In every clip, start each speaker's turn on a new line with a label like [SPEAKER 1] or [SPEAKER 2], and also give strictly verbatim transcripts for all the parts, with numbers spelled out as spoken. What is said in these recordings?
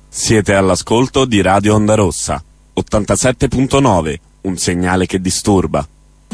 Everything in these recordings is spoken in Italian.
[SPEAKER 1] Siete all'ascolto di Radio Onda Rossa, ottantasette punto nove, un segnale che disturba.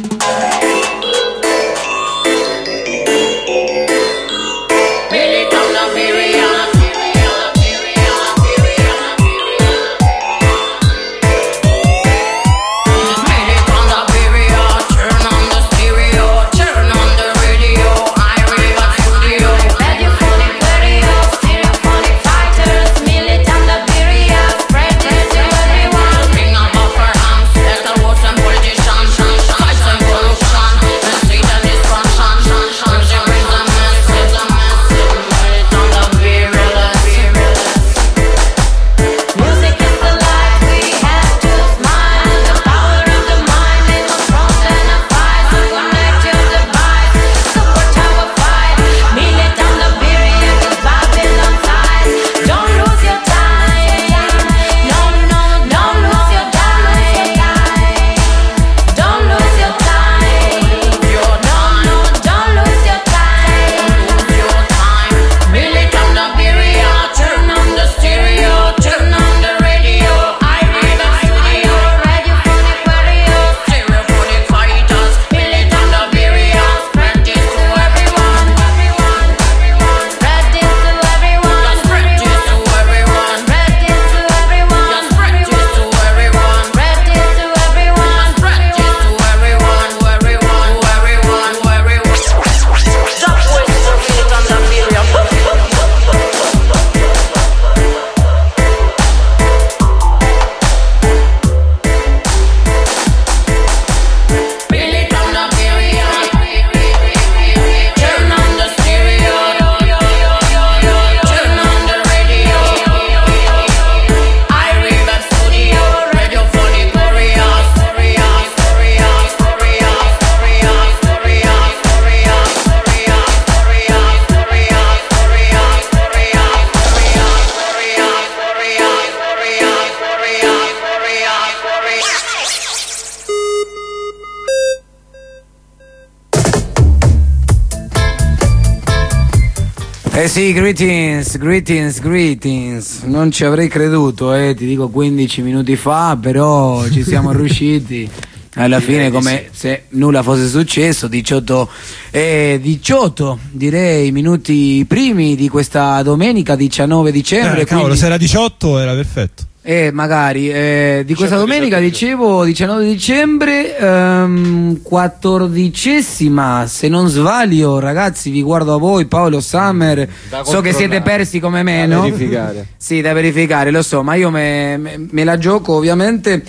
[SPEAKER 2] Eh sì, greetings, greetings, greetings. Non ci avrei creduto, eh, ti dico quindici minuti fa, però ci siamo riusciti. Alla fine, come se nulla fosse successo, diciotto, eh, diciotto direi minuti primi di questa domenica diciannove dicembre.
[SPEAKER 3] Eh, cavolo, quindi... se era diciotto era perfetto.
[SPEAKER 2] Eh, magari eh, di questa domenica dicevo diciannove dicembre, ehm, quattordicesima se non sbaglio, ragazzi, vi guardo a voi, Paolo, Summer, so che siete persi come me,
[SPEAKER 4] da
[SPEAKER 2] no?
[SPEAKER 4] verificare.
[SPEAKER 2] Sì, da verificare, lo so, ma io me, me, me la gioco ovviamente,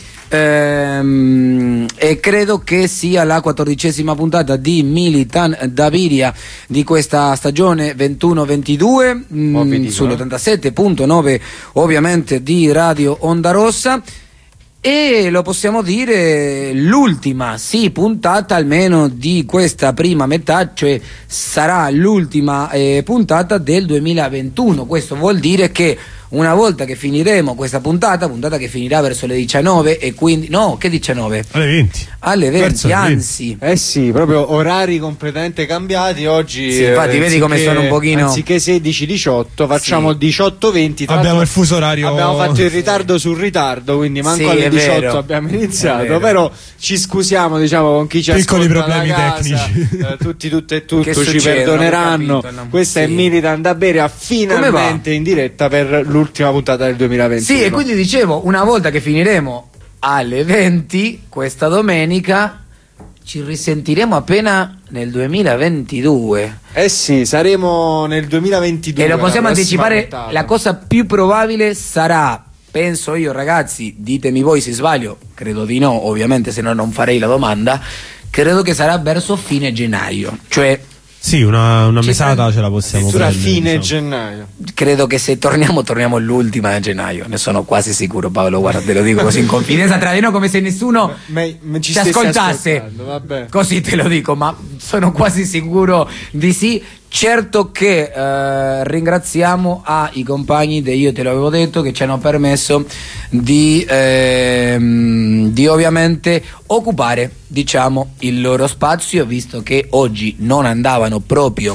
[SPEAKER 2] ehm, e credo che sia la quattordicesima puntata di Militan Daviria di questa stagione ventuno ventidue, mh, sull'ottantasette punto nove ovviamente di Radio Onda Rossa, e lo possiamo dire l'ultima, sì, puntata almeno di questa prima metà, cioè sarà l'ultima eh, puntata del duemilaventuno. Questo vuol dire che una volta che finiremo questa puntata, puntata che finirà verso le diciannove, e quindi no, che diciannove?
[SPEAKER 3] Alle venti.
[SPEAKER 2] Alle venti, anzi.
[SPEAKER 4] Eh sì, proprio orari completamente cambiati oggi.
[SPEAKER 2] Sì, infatti,
[SPEAKER 4] eh,
[SPEAKER 2] vedi come sono un pochino.
[SPEAKER 4] Anziché sedici diciotto, facciamo sì. diciotto venti.
[SPEAKER 3] Abbiamo il fuso orario.
[SPEAKER 4] Abbiamo fatto il ritardo sul ritardo, quindi manco sì, alle diciotto vero. Abbiamo iniziato. Però ci scusiamo, diciamo, con chi ci
[SPEAKER 3] Piccoli
[SPEAKER 4] ascolta
[SPEAKER 3] problemi
[SPEAKER 4] da casa.
[SPEAKER 3] tecnici.
[SPEAKER 4] Eh, tutti, tutte e tutto ci
[SPEAKER 2] succede?
[SPEAKER 4] perdoneranno.
[SPEAKER 2] Capito, no?
[SPEAKER 4] Questa
[SPEAKER 2] sì.
[SPEAKER 4] è Militan Daviria, finalmente in diretta per l'ultima puntata del duemilaventuno.
[SPEAKER 2] Sì, e quindi dicevo, una volta che finiremo alle venti questa domenica, ci risentiremo appena nel duemilaventidue.
[SPEAKER 4] Eh sì, saremo nel duemilaventidue.
[SPEAKER 2] E lo possiamo anticipare,
[SPEAKER 4] puntata.
[SPEAKER 2] La cosa più probabile sarà, penso io, ragazzi, ditemi voi se sbaglio, credo di no, ovviamente, se no non farei la domanda, credo che sarà verso fine gennaio, cioè
[SPEAKER 3] sì, una, una mesata ce la possiamo
[SPEAKER 4] prendere.
[SPEAKER 3] Fine
[SPEAKER 4] diciamo. gennaio.
[SPEAKER 2] Credo che se torniamo, torniamo l'ultima a gennaio. Ne sono quasi sicuro, Paolo. Guarda, te lo dico così in confidenza tra di noi, come se nessuno
[SPEAKER 4] me, me ci
[SPEAKER 2] ci ascoltasse.
[SPEAKER 4] Vabbè.
[SPEAKER 2] Così te lo dico, ma sono quasi sicuro di sì. Certo che eh, ringraziamo ai compagni di Io Te Lo Avevo Detto, che ci hanno permesso di, ehm, di ovviamente occupare, diciamo, il loro spazio, visto che oggi non andavano proprio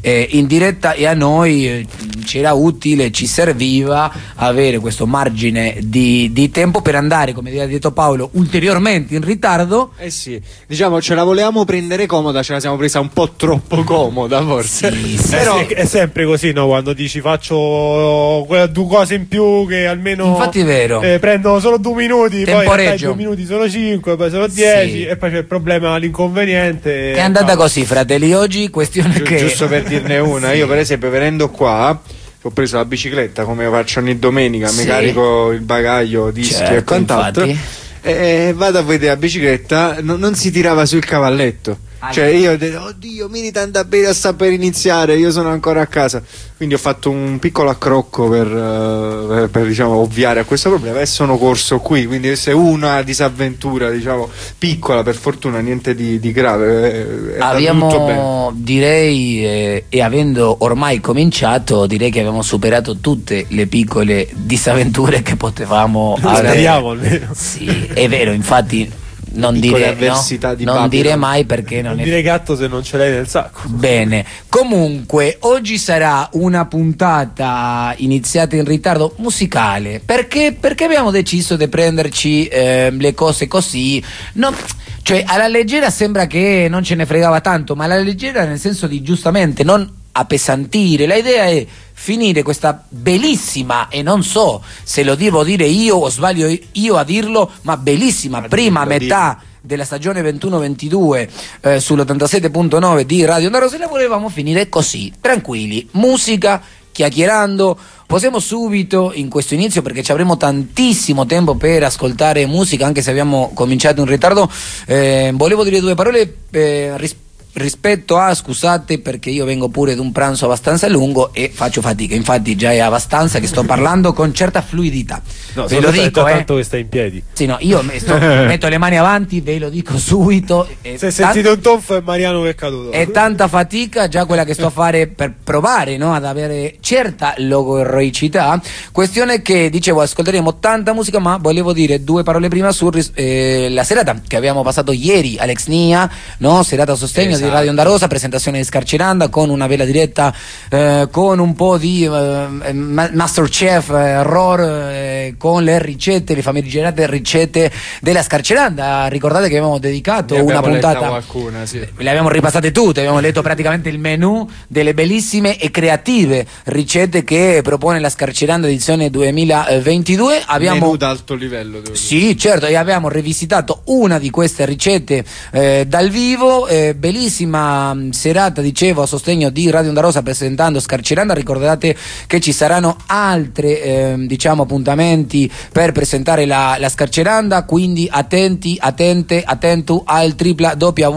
[SPEAKER 2] eh, in diretta, e a noi eh, c'era utile, ci serviva avere questo margine di, di tempo per andare, come ha detto Paolo, ulteriormente in ritardo.
[SPEAKER 4] Eh sì, diciamo ce la volevamo prendere comoda, ce la siamo presa un po' troppo comoda forse.
[SPEAKER 2] Sì, sì.
[SPEAKER 3] Però è sempre così, no? Quando dici faccio quelle due cose in più che almeno
[SPEAKER 2] infatti è vero,
[SPEAKER 3] eh, prendo solo due minuti,
[SPEAKER 2] temporeggio.
[SPEAKER 3] poi dai, due minuti sono cinque, poi sono dieci,
[SPEAKER 2] sì.
[SPEAKER 3] E poi c'è il problema, l'inconveniente.
[SPEAKER 2] È andata
[SPEAKER 3] no.
[SPEAKER 2] così, fratelli. Oggi questione
[SPEAKER 4] Gi-
[SPEAKER 2] che
[SPEAKER 4] giusto per dirne una,
[SPEAKER 2] sì.
[SPEAKER 4] io per esempio venendo qua ho preso la bicicletta come faccio ogni domenica,
[SPEAKER 2] Sì.
[SPEAKER 4] mi carico il bagaglio, dischi
[SPEAKER 2] Certo,
[SPEAKER 4] e quant'altro,
[SPEAKER 2] infatti.
[SPEAKER 4] e vado a vedere la bicicletta, no, non si tirava sul cavalletto.
[SPEAKER 2] Ah,
[SPEAKER 4] Cioè io ho detto, oddio, Militant da bere sta per iniziare, io sono ancora a casa. Quindi ho fatto un piccolo accrocco per, uh, per, per diciamo, ovviare a questo problema, e sono corso qui. Quindi se una disavventura, diciamo, piccola, per fortuna niente di, di grave, è
[SPEAKER 2] abbiamo,
[SPEAKER 4] tutto bene.
[SPEAKER 2] direi, eh, e avendo ormai cominciato, direi che abbiamo superato tutte le piccole disavventure che potevamo avere.
[SPEAKER 3] Speriamo almeno.
[SPEAKER 2] Sì, è vero, infatti non
[SPEAKER 4] Piccole
[SPEAKER 2] dire,
[SPEAKER 4] avversità
[SPEAKER 2] no?
[SPEAKER 4] di
[SPEAKER 2] non
[SPEAKER 4] Babylon.
[SPEAKER 2] dire mai, perché non,
[SPEAKER 3] Non
[SPEAKER 2] è
[SPEAKER 3] dire gatto se non ce l'hai nel sacco.
[SPEAKER 2] bene. Comunque oggi sarà una puntata iniziata in ritardo musicale, perché perché abbiamo deciso di prenderci eh, le cose così, no, cioè alla leggera. Sembra che non ce ne fregava tanto, ma alla leggera nel senso di, giustamente, non appesantire. La idea è finire questa bellissima, e non so se lo devo dire io o sbaglio io a dirlo, ma bellissima
[SPEAKER 4] Ma
[SPEAKER 2] prima
[SPEAKER 4] dillo,
[SPEAKER 2] metà della stagione ventuno ventidue eh, sull'ottantasette punto nove di Radio Onda Rossa. La volevamo finire così, tranquilli, musica, chiacchierando. Possiamo subito in questo inizio, perché ci avremo tantissimo tempo per ascoltare musica, anche se abbiamo cominciato in ritardo. Eh, volevo dire due parole eh, rispetto rispetto a, scusate perché io vengo pure da un pranzo abbastanza lungo e faccio fatica, infatti già è abbastanza che sto parlando con certa fluidità,
[SPEAKER 3] No,
[SPEAKER 2] ve lo dico, eh.
[SPEAKER 3] tanto che stai in piedi.
[SPEAKER 2] Sì, no, io me- sto- metto le mani avanti, ve lo dico subito. È
[SPEAKER 3] Se
[SPEAKER 2] tan-
[SPEAKER 3] sentite un tonfo è Mariano che è caduto.
[SPEAKER 2] è tanta fatica già quella che sto a fare per provare, no, ad avere certa logorroicità. Questione che, dicevo, ascolteremo tanta musica, ma volevo dire due parole prima su eh, la serata che abbiamo passato ieri, Alex Nia, no? Serata a sostegno
[SPEAKER 4] Esatto.
[SPEAKER 2] di Radio Onda Rossa, presentazione di Scarceranda con una bella diretta, eh, con un po' di eh, ma- Masterchef, eh, horror, eh, con le ricette, le famigerate ricette della Scarceranda. Ricordate che abbiamo dedicato
[SPEAKER 4] Ne
[SPEAKER 2] una
[SPEAKER 4] abbiamo letta
[SPEAKER 2] puntata,
[SPEAKER 4] qualcuna, sì.
[SPEAKER 2] le abbiamo ripassate tutte, abbiamo letto praticamente il menù delle bellissime e creative ricette che propone la Scarceranda edizione duemilaventidue. Abbiamo
[SPEAKER 4] Menù d'alto livello, devo dire.
[SPEAKER 2] Sì, certo, e abbiamo rivisitato una di queste ricette eh, dal vivo. Eh, bellissima mh, serata, dicevo, a sostegno di Radio Onda Rossa presentando Scarceranda. Ricordate che ci saranno altri eh, diciamo appuntamenti per presentare la, la Scarceranda, quindi attenti, attente, attento al w w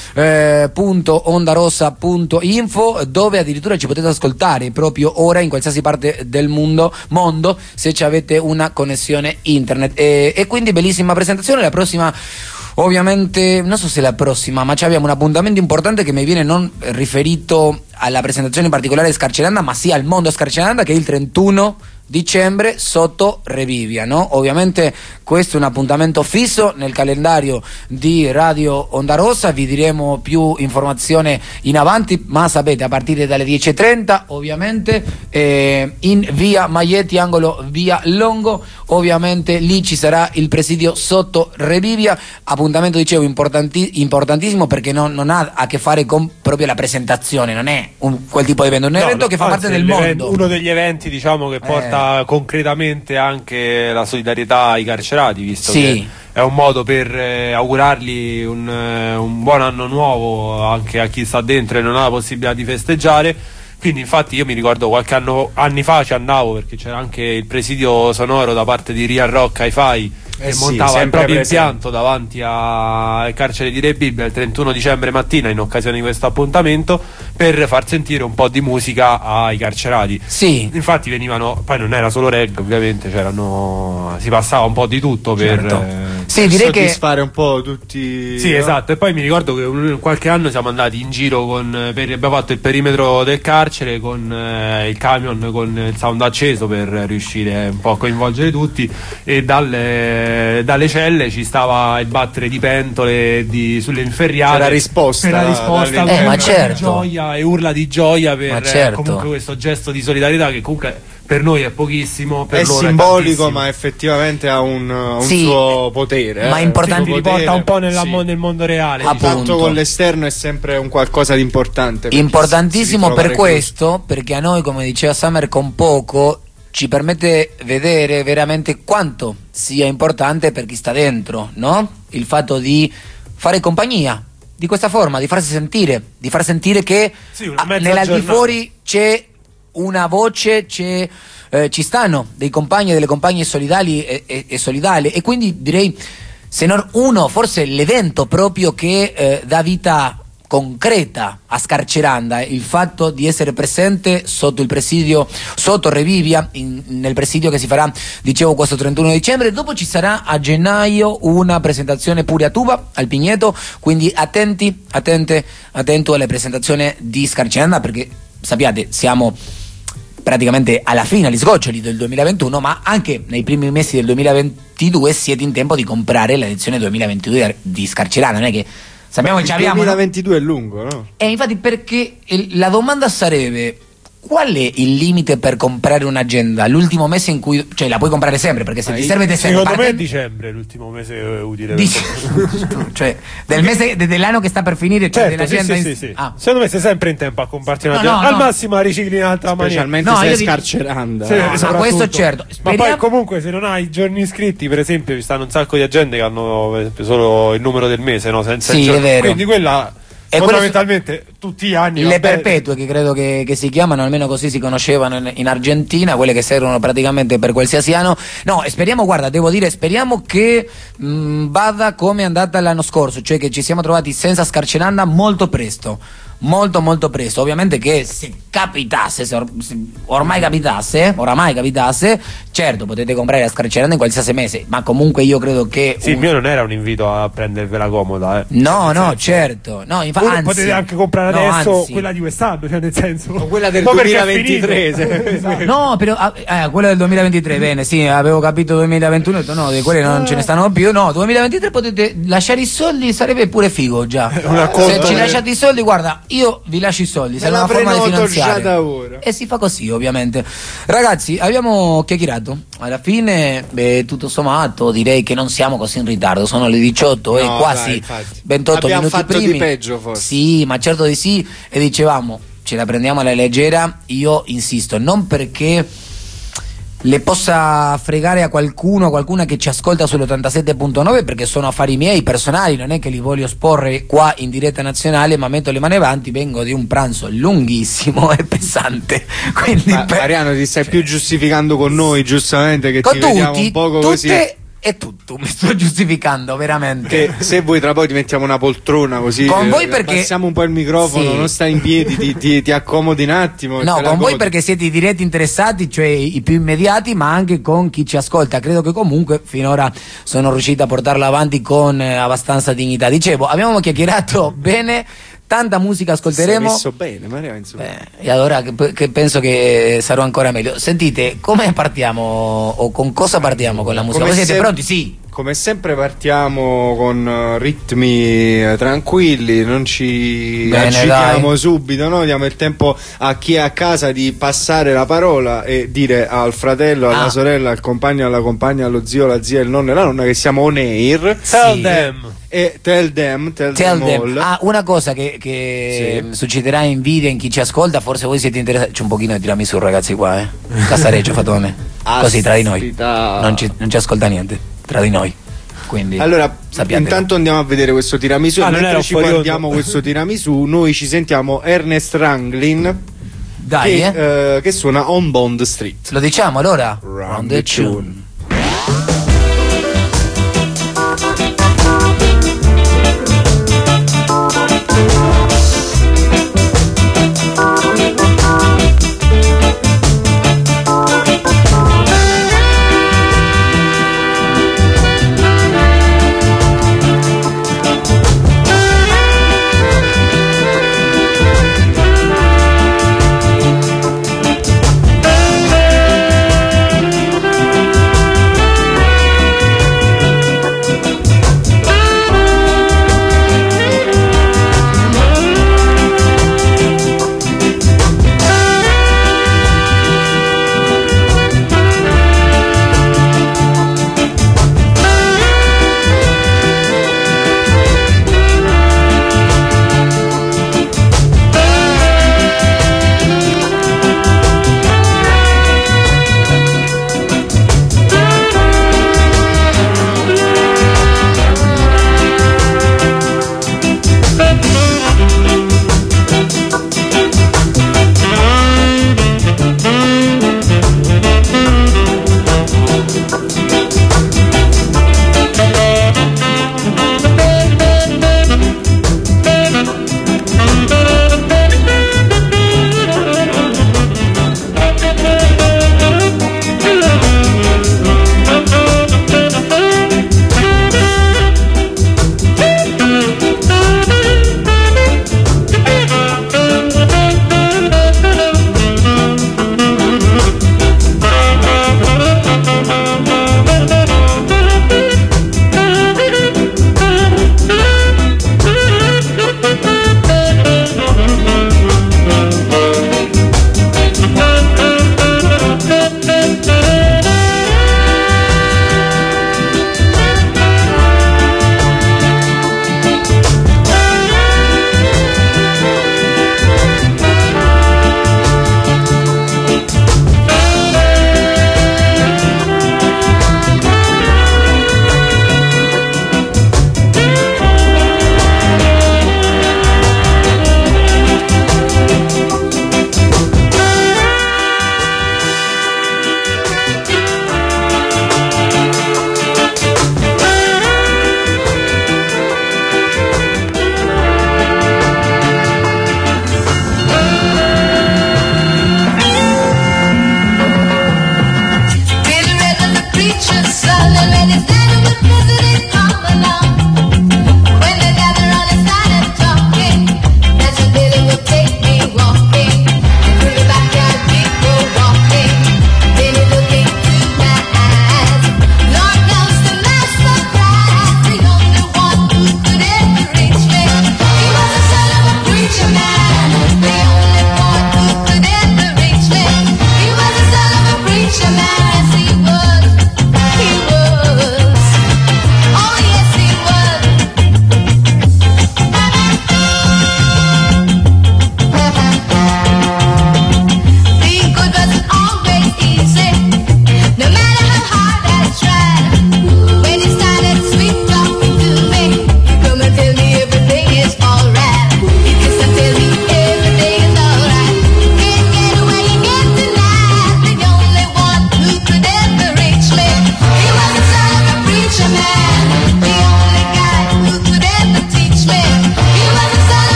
[SPEAKER 2] w punto ondarossa punto info, dove addirittura ci potete ascoltare proprio ora in qualsiasi parte del mondo, mondo se ci avete una connessione internet. E, e quindi bellissima presentazione. La prossima, ovviamente, non so se la prossima, ma abbiamo un appuntamento importante che mi viene non riferito alla presentazione in particolare di Scarceranda, ma sì al mondo Scarceranda, che è il trentuno dicembre sotto Revivia, no? Ovviamente questo è un appuntamento fisso nel calendario di Radio Onda Rossa. Vi diremo più informazione in avanti, ma sapete, a partire dalle dieci e trenta, ovviamente eh, in via Maietti, angolo via Longo. Ovviamente lì ci sarà il presidio sotto Revivia. Appuntamento, dicevo, importanti- importantissimo, perché non, non ha a che fare con proprio la presentazione, non è un, quel tipo di evento, è un
[SPEAKER 3] No,
[SPEAKER 2] evento
[SPEAKER 3] no,
[SPEAKER 2] che fa
[SPEAKER 3] anzi,
[SPEAKER 2] parte del
[SPEAKER 3] l'evento-
[SPEAKER 2] mondo.
[SPEAKER 3] uno degli eventi, diciamo, che porta concretamente anche la solidarietà ai carcerati, visto
[SPEAKER 2] Sì.
[SPEAKER 3] che è un modo per eh, augurargli un, eh, un buon anno nuovo anche a chi sta dentro e non ha la possibilità di festeggiare. Quindi infatti io mi ricordo qualche anno anni fa ci andavo, perché c'era anche il presidio sonoro da parte di Real Rock Hi-Fi
[SPEAKER 4] Eh
[SPEAKER 3] che
[SPEAKER 4] sì,
[SPEAKER 3] montava il
[SPEAKER 4] sempre
[SPEAKER 3] proprio
[SPEAKER 4] presente.
[SPEAKER 3] impianto davanti a- al carcere di Re Bibbia il trentuno dicembre mattina, in occasione di questo appuntamento, per far sentire un po' di musica ai carcerati.
[SPEAKER 2] Sì.
[SPEAKER 3] Infatti venivano, poi non era solo reggae ovviamente, c'erano, si passava un po' di tutto per,
[SPEAKER 2] Certo.
[SPEAKER 3] eh,
[SPEAKER 2] Sì, direi che
[SPEAKER 4] soddisfare un po' tutti.
[SPEAKER 3] Sì,
[SPEAKER 4] no?
[SPEAKER 3] esatto. E poi mi ricordo che un, qualche anno siamo andati in giro con per, abbiamo fatto il perimetro del carcere con eh, il camion con il sound acceso per riuscire un po' a coinvolgere tutti, e dalle, dalle celle ci stava il battere di pentole di, sulle inferriate.
[SPEAKER 4] C'era risposta.
[SPEAKER 3] C'era risposta
[SPEAKER 2] Eh, ma
[SPEAKER 3] urla
[SPEAKER 2] certo.
[SPEAKER 3] di gioia e urla di gioia per
[SPEAKER 2] Ma certo.
[SPEAKER 3] eh, comunque questo gesto di solidarietà che comunque per noi è pochissimo, per
[SPEAKER 4] È
[SPEAKER 3] loro
[SPEAKER 4] simbolico,
[SPEAKER 3] è tantissimo.
[SPEAKER 4] ma effettivamente ha un, un
[SPEAKER 2] Sì,
[SPEAKER 4] suo potere.
[SPEAKER 2] ma
[SPEAKER 4] eh.
[SPEAKER 2] importante-
[SPEAKER 4] Un
[SPEAKER 3] Ti
[SPEAKER 4] suo
[SPEAKER 3] riporta un po' nella
[SPEAKER 4] sì.
[SPEAKER 3] mo- nel mondo reale.
[SPEAKER 2] Ah,
[SPEAKER 4] Il
[SPEAKER 3] diciamo.
[SPEAKER 2] appunto.
[SPEAKER 4] contatto con l'esterno è sempre un qualcosa di importante. perché
[SPEAKER 2] importantissimo
[SPEAKER 4] si
[SPEAKER 2] per
[SPEAKER 4] ritrova
[SPEAKER 2] questo, perché a noi, come diceva Summer, con poco ci permette vedere veramente quanto sia importante per chi sta dentro, no? Il fatto di fare compagnia di questa forma, di farsi sentire, di far sentire che
[SPEAKER 3] Sì, una
[SPEAKER 2] ah,
[SPEAKER 3] mezza
[SPEAKER 2] nell'al di
[SPEAKER 3] giornata.
[SPEAKER 2] fuori c'è una voce, c'è, eh, ci stanno dei compagni e delle compagne solidali e, e, e solidali, e quindi direi, se non uno, forse l'evento proprio che eh, dà vita concreta a Scarceranda, il fatto di essere presente sotto il presidio, sotto Revivia, in- nel presidio che si farà, dicevo, questo trentuno dicembre. Dopo ci sarà a gennaio una presentazione pure a Tuba, al Pigneto, quindi attenti, attente, attento alle presentazioni di Scarceranda, perché sappiate, siamo praticamente alla fine, agli sgoccioli del duemilaventuno, ma anche nei primi mesi del duemilaventidue siete in tempo di comprare l'edizione duemilaventidue di Scarceranda. Non è che sappiamo che ci
[SPEAKER 4] Il
[SPEAKER 2] abbiamo, no?
[SPEAKER 4] duemilaventidue è lungo, no?
[SPEAKER 2] E infatti, perché il- la domanda sarebbe: qual è il limite per comprare un'agenda? L'ultimo mese in cui, cioè, la puoi comprare sempre, perché se
[SPEAKER 4] Ah,
[SPEAKER 2] ti
[SPEAKER 4] io-
[SPEAKER 2] serve te serve.
[SPEAKER 3] Secondo me è
[SPEAKER 2] Parte-
[SPEAKER 3] dicembre l'ultimo mese eh, utile. per
[SPEAKER 2] Dici-
[SPEAKER 3] comprare.
[SPEAKER 2] cioè, del mese de- dell'anno che sta per finire, cioè
[SPEAKER 3] Certo, sì,
[SPEAKER 2] dell'agenda
[SPEAKER 3] sì,
[SPEAKER 2] in-
[SPEAKER 3] sì, sì.
[SPEAKER 2] Ah.
[SPEAKER 3] Secondo me sei sempre in tempo a comparti una
[SPEAKER 2] No, no,
[SPEAKER 3] Al
[SPEAKER 2] no.
[SPEAKER 3] massimo la ricicli in un'altra maniera.
[SPEAKER 4] Specialmente
[SPEAKER 2] No,
[SPEAKER 4] se
[SPEAKER 2] io
[SPEAKER 4] è
[SPEAKER 2] dico-
[SPEAKER 4] Scarceranda.
[SPEAKER 3] Sì,
[SPEAKER 2] No, ma
[SPEAKER 3] soprattutto.
[SPEAKER 2] questo certo.
[SPEAKER 3] Ma
[SPEAKER 2] Speriamo-
[SPEAKER 3] poi comunque se non hai i giorni iscritti, per esempio, ci stanno un sacco di agende che hanno eh, solo il numero del mese, no? Senza
[SPEAKER 2] Sì,
[SPEAKER 3] il giorno.
[SPEAKER 2] è vero.
[SPEAKER 3] Quindi quella
[SPEAKER 2] E
[SPEAKER 3] fondamentalmente tutti gli anni va
[SPEAKER 2] le
[SPEAKER 3] bene.
[SPEAKER 2] perpetue, che credo che, che si chiamano, almeno così si conoscevano in, in Argentina, quelle che servono praticamente per qualsiasi anno. No, e speriamo, guarda, devo dire, speriamo che mh, vada come è andata l'anno scorso, cioè che ci siamo trovati senza Scarceranda molto presto. Molto molto presto. Ovviamente che se capitasse, se, or- se ormai capitasse, oramai capitasse, certo potete comprare la Scarceranda in qualsiasi mese, ma comunque io credo che
[SPEAKER 3] Sì, il
[SPEAKER 2] un-
[SPEAKER 3] mio non era un invito a prendervela comoda, eh.
[SPEAKER 2] no,
[SPEAKER 3] Nel
[SPEAKER 2] no,
[SPEAKER 3] senso-
[SPEAKER 2] certo. No, infa-
[SPEAKER 3] Voi
[SPEAKER 2] anzi,
[SPEAKER 3] potete anche comprare
[SPEAKER 2] no,
[SPEAKER 3] adesso
[SPEAKER 2] anzi.
[SPEAKER 3] quella di quest'anno, cioè nel senso.
[SPEAKER 4] O quella del
[SPEAKER 3] Ma perché è
[SPEAKER 4] duemilaventitré,
[SPEAKER 3] finito.
[SPEAKER 4] se-
[SPEAKER 3] Esatto.
[SPEAKER 2] No, però ah, eh, quella del duemilaventitré, bene, sì, avevo capito duemilaventuno, ho detto no, di quelle non ce ne stanno più. No, duemilaventitré potete lasciare i soldi, sarebbe pure figo già.
[SPEAKER 3] Una
[SPEAKER 2] Se
[SPEAKER 3] cosa-
[SPEAKER 2] ci lasciate i soldi, guarda, io vi lascio i soldi,
[SPEAKER 4] Me
[SPEAKER 2] sarà
[SPEAKER 4] la
[SPEAKER 2] una forma di
[SPEAKER 4] prenoto
[SPEAKER 2] finanziare.
[SPEAKER 4] già da ora.
[SPEAKER 2] E si fa così, ovviamente. Ragazzi, abbiamo chiacchierato. Alla fine, beh, tutto sommato, direi che non siamo così in ritardo. Sono le diciotto e
[SPEAKER 4] No,
[SPEAKER 2] quasi
[SPEAKER 4] dai, infatti.
[SPEAKER 2] ventotto
[SPEAKER 4] Abbiamo
[SPEAKER 2] minuti
[SPEAKER 4] fatto di
[SPEAKER 2] primi.
[SPEAKER 4] peggio, forse.
[SPEAKER 2] Sì, ma certo di sì. E dicevamo, ce la prendiamo alla leggera. Io insisto, non perché le possa fregare a qualcuno, a qualcuna che ci ascolta sull'ottantasette punto nove, perché sono affari miei personali, non è che li voglio esporre qua in diretta nazionale, ma metto le mani avanti, vengo di un pranzo lunghissimo e pesante, quindi
[SPEAKER 4] Ma,
[SPEAKER 2] per-
[SPEAKER 4] Mariano, ti stai più giustificando con noi, giustamente, che
[SPEAKER 2] con
[SPEAKER 4] ti vediamo
[SPEAKER 2] tutti,
[SPEAKER 4] un poco
[SPEAKER 2] tutte
[SPEAKER 4] così.
[SPEAKER 2] e tutto, mi sto giustificando veramente.
[SPEAKER 4] Che se vuoi tra poi ti mettiamo una poltrona così,
[SPEAKER 2] Con
[SPEAKER 4] eh,
[SPEAKER 2] voi perché-
[SPEAKER 4] passiamo un po' il microfono,
[SPEAKER 2] Sì.
[SPEAKER 4] non stai in piedi, ti, ti- ti accomodi un attimo. e
[SPEAKER 2] No,
[SPEAKER 4] te la
[SPEAKER 2] con voi
[SPEAKER 4] godi.
[SPEAKER 2] perché siete i diretti interessati, cioè i più immediati, ma anche con chi ci ascolta. Credo che comunque finora sono riuscito a portarla avanti con eh, abbastanza dignità. Dicevo, abbiamo chiacchierato bene, tanta musica
[SPEAKER 4] Sei
[SPEAKER 2] ascolteremo.
[SPEAKER 4] messo bene, Mariano, insomma.
[SPEAKER 2] Eh, e allora che, che penso che sarò ancora meglio. Sentite, come partiamo o con cosa partiamo con la musica?
[SPEAKER 4] Come
[SPEAKER 2] Voi siete
[SPEAKER 4] se-
[SPEAKER 2] pronti? Sì.
[SPEAKER 4] Come sempre partiamo con eh, ritmi eh, tranquilli, non ci
[SPEAKER 2] Bene,
[SPEAKER 4] agitiamo
[SPEAKER 2] dai.
[SPEAKER 4] subito, no? Diamo il tempo a chi è a casa di passare la parola e dire al fratello, alla
[SPEAKER 2] Ah.
[SPEAKER 4] sorella, al compagno, alla compagna, allo zio, alla zia, il nonno e la nonna che siamo on air.
[SPEAKER 3] Tell
[SPEAKER 2] Sì.
[SPEAKER 3] them.
[SPEAKER 4] E tell them, tell,
[SPEAKER 2] Tell
[SPEAKER 4] them
[SPEAKER 2] them.
[SPEAKER 4] all.
[SPEAKER 2] Ah, una cosa che, che
[SPEAKER 4] Sì.
[SPEAKER 2] susciterà invidia in chi ci ascolta, forse voi siete interessati. C'è un pochino di tiramisù, ragazzi, qua, eh. Casareccio, fatto da me. Così tra di noi.
[SPEAKER 4] Aspita.
[SPEAKER 2] Non ci, non ci ascolta niente, tra di noi. Quindi
[SPEAKER 4] Allora,
[SPEAKER 2] sappiate.
[SPEAKER 4] intanto andiamo a vedere questo tiramisù.
[SPEAKER 3] Ah,
[SPEAKER 4] e
[SPEAKER 3] non era
[SPEAKER 4] mentre
[SPEAKER 3] un
[SPEAKER 4] ci
[SPEAKER 3] fuori onda.
[SPEAKER 4] guardiamo questo tiramisù, noi ci sentiamo Ernest Ranglin
[SPEAKER 2] Dai, eh.
[SPEAKER 4] che, eh, che suona On Bond Street.
[SPEAKER 2] Lo diciamo allora?
[SPEAKER 4] Run the tune.
[SPEAKER 5] Thank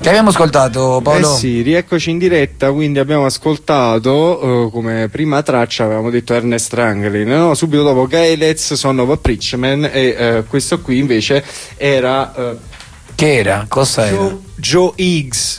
[SPEAKER 2] Che abbiamo ascoltato, Paolo?
[SPEAKER 4] Eh sì, rieccoci in diretta, quindi abbiamo ascoltato uh, come prima traccia, avevamo detto Ernest Ranglin, no? Subito dopo Gaelez, Son of a Preachman, e uh, questo qui invece era... Uh,
[SPEAKER 2] che era? Cosa
[SPEAKER 4] Joe,
[SPEAKER 2] era?
[SPEAKER 4] Joe Higgs.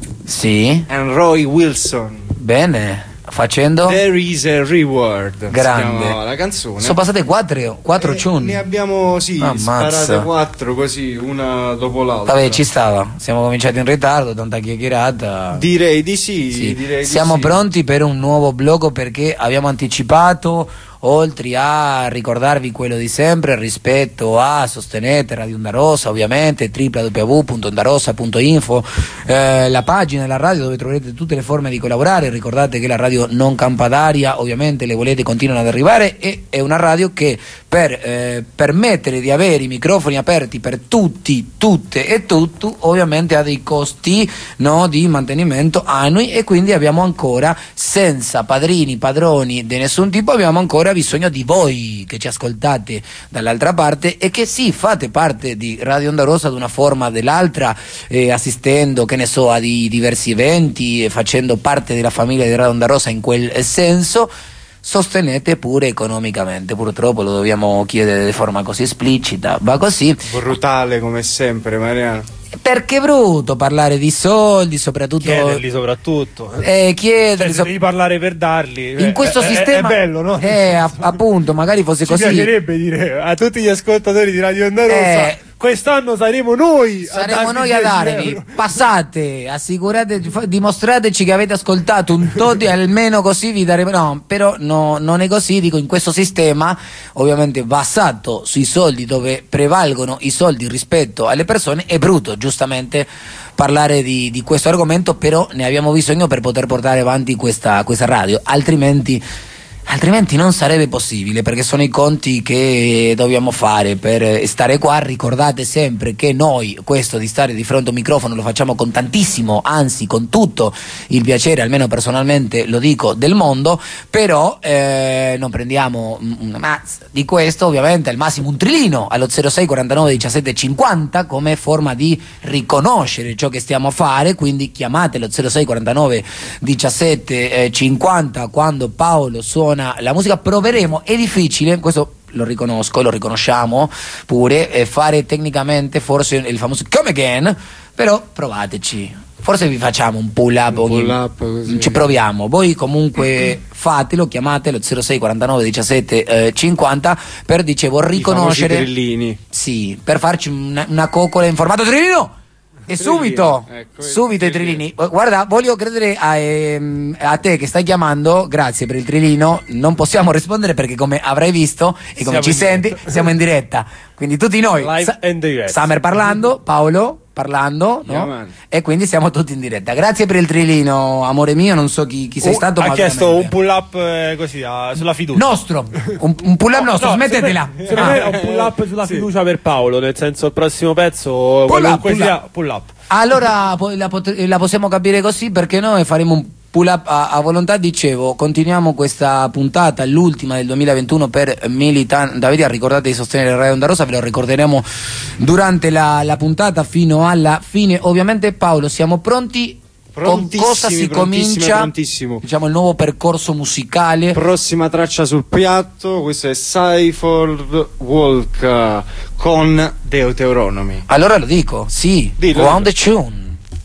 [SPEAKER 2] Sì.
[SPEAKER 4] And Roy Wilson.
[SPEAKER 2] Bene. Facendo?
[SPEAKER 4] There is a reward.
[SPEAKER 2] Grande.
[SPEAKER 4] La canzone.
[SPEAKER 2] Sono passate quattro, quattro
[SPEAKER 4] eh,
[SPEAKER 2] tune.
[SPEAKER 4] Ne abbiamo, sì,
[SPEAKER 2] Ammazza.
[SPEAKER 4] sparate quattro così, una dopo l'altra.
[SPEAKER 2] Vabbè, ci stava. Siamo cominciati in ritardo, tanta chiacchierata.
[SPEAKER 4] Direi di sì.
[SPEAKER 2] Sì.
[SPEAKER 4] Direi
[SPEAKER 2] Siamo
[SPEAKER 4] di sì.
[SPEAKER 2] pronti per un nuovo blog perché abbiamo anticipato, oltre a ricordarvi quello di sempre, rispetto a sostenete Radio Onda Rossa, ovviamente w w w punto ondarossa punto info, eh, la pagina della radio dove troverete tutte le forme di collaborare. Ricordate che la radio non campa d'aria, ovviamente le volete continuano ad arrivare, e è una radio che per eh, permettere di avere i microfoni aperti per tutti, tutte e tutto, ovviamente ha dei costi, no, di mantenimento annui, e quindi abbiamo ancora, senza padrini, padroni di nessun tipo, abbiamo ancora bisogno di voi che ci ascoltate dall'altra parte e che sì, fate parte di Radio Onda Rossa ad una forma o dell'altra, eh, assistendo, che ne so, a di diversi eventi, eh, facendo parte della famiglia di Radio Onda Rossa in quel senso. Sostenete pure economicamente, purtroppo lo dobbiamo chiedere di forma così esplicita, va così.
[SPEAKER 4] Brutale come sempre, Mariano.
[SPEAKER 2] Perché è brutto parlare di soldi, soprattutto
[SPEAKER 3] chiederli soprattutto
[SPEAKER 2] eh, chiederli,
[SPEAKER 3] cioè, se
[SPEAKER 2] so-
[SPEAKER 3] devi parlare per darli,
[SPEAKER 2] in questo
[SPEAKER 3] è,
[SPEAKER 2] sistema
[SPEAKER 3] è, è bello, no?
[SPEAKER 2] Eh, a- appunto, magari fosse
[SPEAKER 3] ci
[SPEAKER 2] così.
[SPEAKER 3] piacerebbe dire a tutti gli ascoltatori di Radio Onda Rossa,
[SPEAKER 2] Eh,
[SPEAKER 3] quest'anno saremo noi
[SPEAKER 2] saremo
[SPEAKER 3] a
[SPEAKER 2] noi a darvi, passate, assicurate, fa- dimostrateci che avete ascoltato un tot e almeno così vi daremo. No, però no, non è così, dico, in questo sistema ovviamente basato sui soldi, dove prevalgono i soldi rispetto alle persone, è brutto giustamente parlare di, di questo argomento, però ne abbiamo bisogno per poter portare avanti questa, questa radio, altrimenti Altrimenti non sarebbe possibile, perché sono i conti che dobbiamo fare per stare qua. Ricordate sempre che noi questo di stare di fronte a un microfono lo facciamo con tantissimo, anzi con tutto il piacere, almeno personalmente lo dico, del mondo, però eh, non prendiamo una mazza di questo, ovviamente al massimo un trillino allo zero sei quarantanove diciassette cinquanta come forma di riconoscere ciò che stiamo a fare, quindi chiamate lo zero sei quarantanove diciassette cinquanta quando Paolo suona la musica. Proveremo, è difficile, questo lo riconosco, lo riconosciamo pure, eh, fare tecnicamente forse il famoso come again, però provateci, forse vi facciamo un pull up,
[SPEAKER 4] Un
[SPEAKER 2] ogni...
[SPEAKER 4] pull up così.
[SPEAKER 2] ci proviamo, voi comunque fatelo, chiamatelo zero sei quarantanove diciassette cinquanta per, dicevo, riconoscere,
[SPEAKER 4] I famosi trillini.
[SPEAKER 2] sì, per farci una, una coccola in formato trillino. E subito,
[SPEAKER 4] ecco,
[SPEAKER 2] subito
[SPEAKER 4] il
[SPEAKER 2] i trillini. Guarda, voglio credere a, ehm, a te che stai chiamando, grazie per il trillino. Non possiamo rispondere perché, come avrai visto e come
[SPEAKER 3] Siamo
[SPEAKER 2] ci
[SPEAKER 3] in
[SPEAKER 2] senti,
[SPEAKER 3] diretta.
[SPEAKER 2] siamo in diretta. Quindi tutti noi,
[SPEAKER 3] Live
[SPEAKER 2] Sa-
[SPEAKER 3] and direct.
[SPEAKER 2] Summer parlando, Paolo parlando, no?
[SPEAKER 4] Yeah, man.
[SPEAKER 2] E quindi siamo tutti in diretta. Grazie per il trillino, amore mio, non so chi, chi sei
[SPEAKER 3] Oh,
[SPEAKER 2] stato,
[SPEAKER 3] ha
[SPEAKER 2] ma
[SPEAKER 3] chiesto
[SPEAKER 2] veramente.
[SPEAKER 3] un pull up eh, così ah, sulla fiducia.
[SPEAKER 2] Nostro, un, un pull up nostro,
[SPEAKER 3] No,
[SPEAKER 2] smettetela.
[SPEAKER 3] secondo me
[SPEAKER 2] Ah.
[SPEAKER 3] è un pull up sulla fiducia per Paolo, nel senso il prossimo pezzo
[SPEAKER 2] Pull up,
[SPEAKER 3] qualunque
[SPEAKER 2] pull
[SPEAKER 3] sia
[SPEAKER 2] up.
[SPEAKER 3] pull up.
[SPEAKER 2] Allora po- la, pot- la possiamo capire così, perché noi faremo un pull up a, a volontà. Dicevo, continuiamo questa puntata, l'ultima del duemilaventuno per Militan Davidia. Ricordate di sostenere Radio Onda Rossa, ve lo ricorderemo durante la, la puntata fino alla fine. Ovviamente, Paolo, siamo pronti? Con cosa si
[SPEAKER 4] Prontissimi, prontissimo,
[SPEAKER 2] comincia?
[SPEAKER 4] prontissimo.
[SPEAKER 2] Diciamo il nuovo percorso musicale.
[SPEAKER 4] Prossima traccia sul piatto, questo è Cypher Walk eh, con Deuteronomy.
[SPEAKER 2] Allora lo dico, sì,
[SPEAKER 4] Dillo,
[SPEAKER 2] go on
[SPEAKER 4] dillo.
[SPEAKER 2] the tune.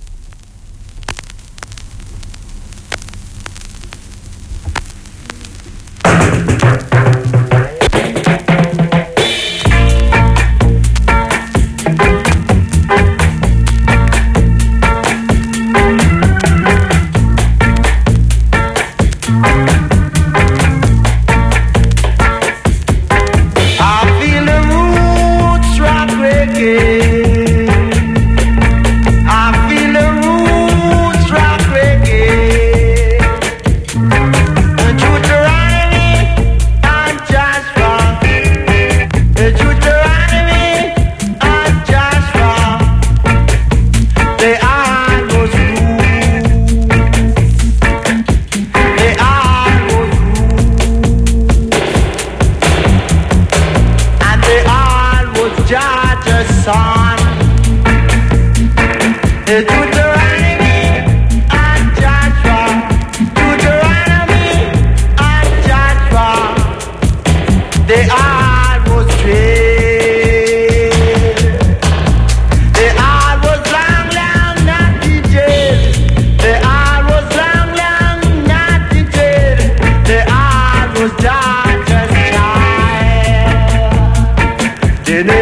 [SPEAKER 5] I feel the roots rock reggae. I feel the roots rock reggae. Deuteronomy and Joshua. Deuteronomy and Joshua. They are those roots. They are those roots. And they all was George's son. It would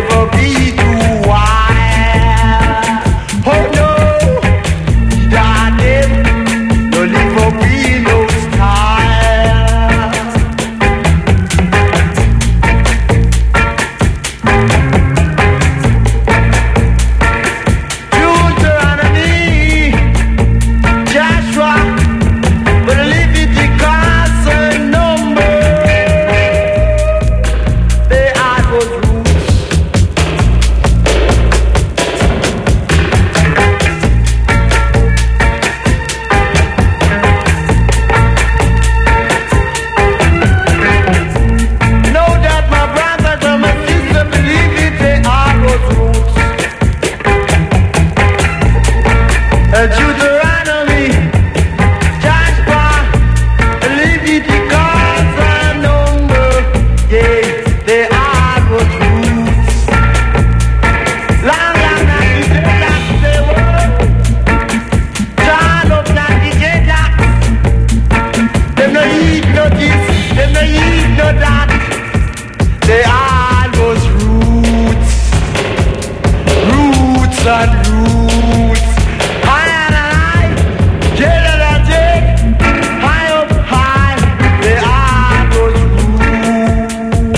[SPEAKER 5] never be too wild. Oh no, darling, no never be no style. Deuteronomy, Joshua, but Leviticus and Number, they are those rules. Know that my brothers and my sisters believe it, they are those rules. Uh, Deuteronomy, Joshua, Leviticus and Number, yeah, they are those rules. Long, long, long, the dreadlocks they were. John up, long, the dreadlocks. Them no eat no this, them no eat no that. They are those roots, roots and roots. High and high, jaded and jade, high up high. They are those roots.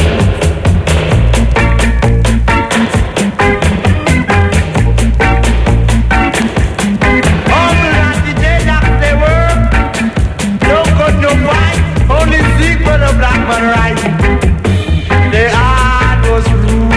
[SPEAKER 5] Humble and the dreadlocks they were. No good, no fight, only seek for the black man right. They are those rules.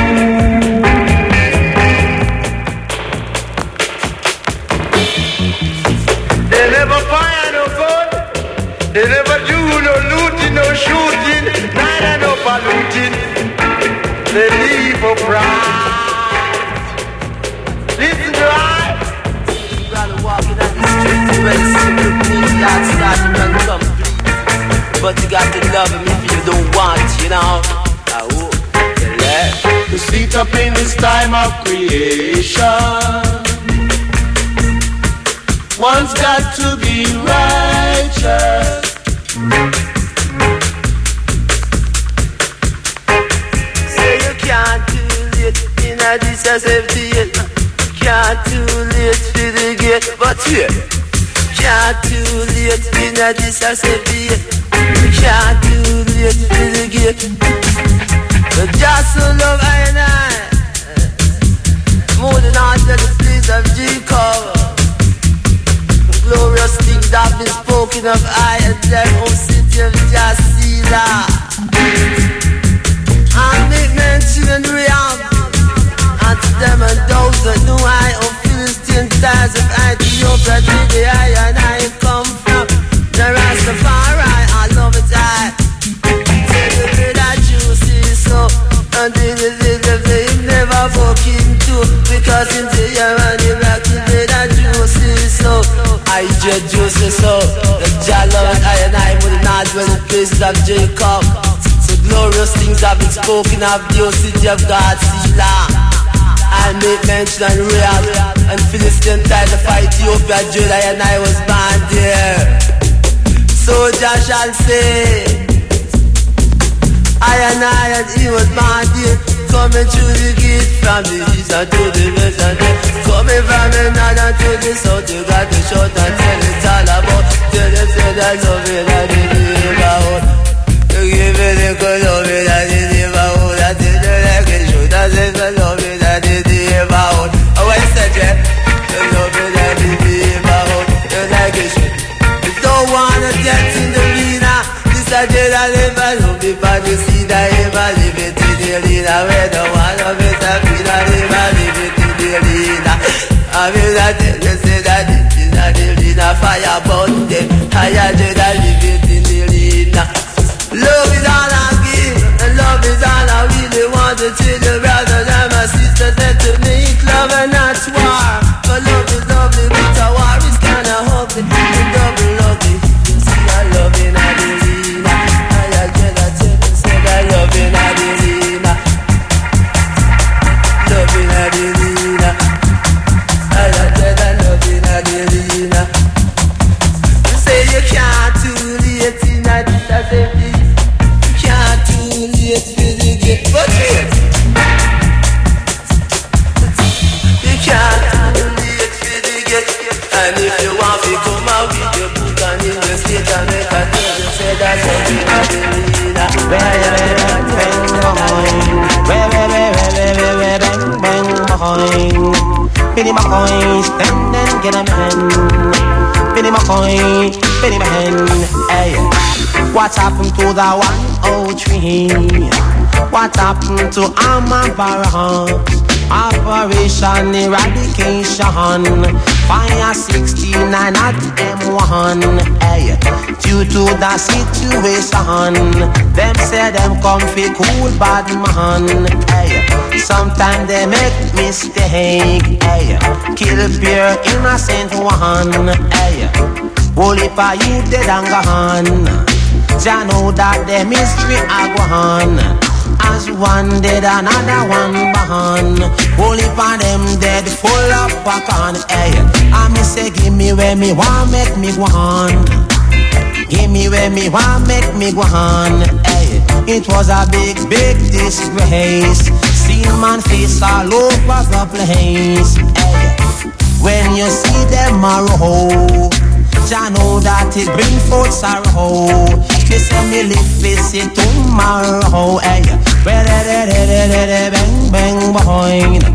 [SPEAKER 5] They never fire no gun, they never do no looting, no shooting, neither no polluting. They live for pride. Listen to I.
[SPEAKER 6] You gotta walk in on the streets where the simple things outside you can complete. But you got to love him if you don't want, you know. I hope you left.
[SPEAKER 5] To sit up in this time of creation, one's got to be righteous.
[SPEAKER 6] Say you can't too late in a this a seventy-eight. Can't too late for the gate, but yeah. Can't too late in a this a seventy-eight. Can't too late for the gate. But just so love I and I, more than all to the place of Jacob. Glorious things that have been spoken of I and them home city of Jasila. And make mention and realm. And to them and those that know I of Philistine ties of Ethiopia, to the I and I come from. The Rastafari, I love it I. Tell the way that you see so. And the little they never fucking do. Because in the year and the black the way that you see so. I just say so. The Jalo and I and I would not dwell in places of Jacob. So glorious things have been spoken of the old city of God, Sila. I make mention and real and Philistine time to fight Ethiopia, Judah and I was born there. So Jah shall say, I and I and he was born there. Coming through the gate from the east and to the west and then coming from the north and to the south. You got to shout and tell it all about. Tell them say that love it and the neighborhood. You give it a good love it and the neighborhood. I tell you like it should. I say the love it and the neighborhood. Oh, I said yeah. The love it and the neighborhood. You like it should. You don't wanna get in the arena. This I did I live and hope if I do see that ever live it in the arena. Where the one of it I feel I live I live it in the arena. I mean I tell you say that it is not the arena. Fire burn them. I did I live it in the arena. Love is all I give and love is all I really want to tell you brothers and my sisters that to make love and not war. But love is lovely but a war is kinda ugly. The double ugly. You see I love in the arena. I get a tell you say I love in the arena. Love in the arena. I get a love in the arena. You say you can't too late in a this a safety. You can't too late for the gate. But wait. And if you want to come out with your book and in the state and make a tell you say that's what you want to need. Bang, bang, bang, Benny McCoy, stand and get a man. Benny McCoy, Benny man. Hey, what happened to the one oh three? What happened to Armand Barra? Operation Eradication, Fire sixty-nine at M one. Hey, due to the situation, them say them come fi cool bad man. Hey, sometimes they make mistake. Hey, kill pure innocent one. Hey, only for you dead and gone. Jah know that the mystery a gone. As one dead, another one born. Only for them dead, full of pacan. Hey, I me say, give me where me want, make me go on. Give me where me want, make me go on. Hey, it was a big, big disgrace. See man face all over the place. Hey, when you see them a roll, Jah know that it bring forth sorrow. She say me live face it tomorrow. Hey, bang bang behind.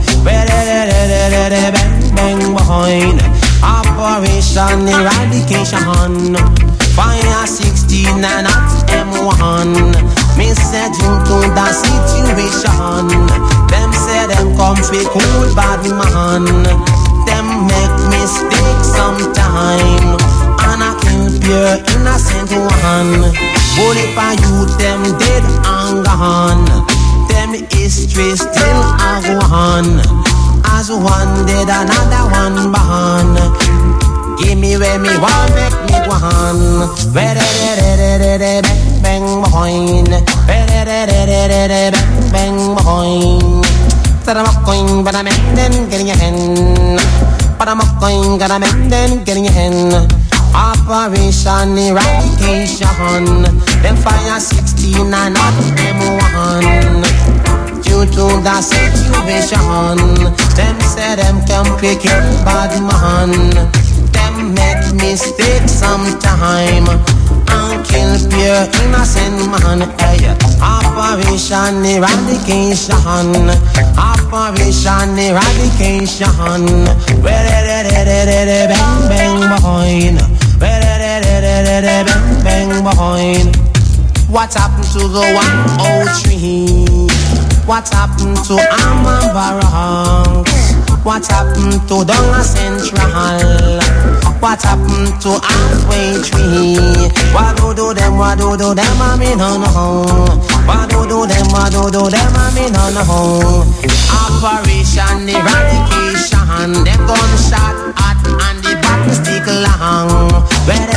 [SPEAKER 6] Bang bang behind. Operation Eradication, Fire sixty-nine at M one. Me said into the situation. Them say them come fi cool bad man. Them make mistake sometime, and I kill pure innocent one. Bully for you, them dead and gone. Them history still a go on. As one dead, another one born. Give me where me want, make me go on. Bang bang behind. Bang behind. But I'm not going, but I'm in, getting a hen. But I'm not going, but I'm in, getting a hen. Operation Eradication, then Fire sixty-nine at M one. Due to the situation, them say them can pick it bad man. Them make mistakes sometime and kill pure innocent man. Hey, Operation Eradication, Operation Eradication. Bang bang behind. Bang bang behind. What happened to the one oh three? What happened to Armand Barracks? What happened to Donga Central? What happened to Halfway Tree? What do do them, what do do them, I mean no no. What do do them, what do do them, I mean no no. Operation Eradication, them gunshot hot and the battle stick long. Bang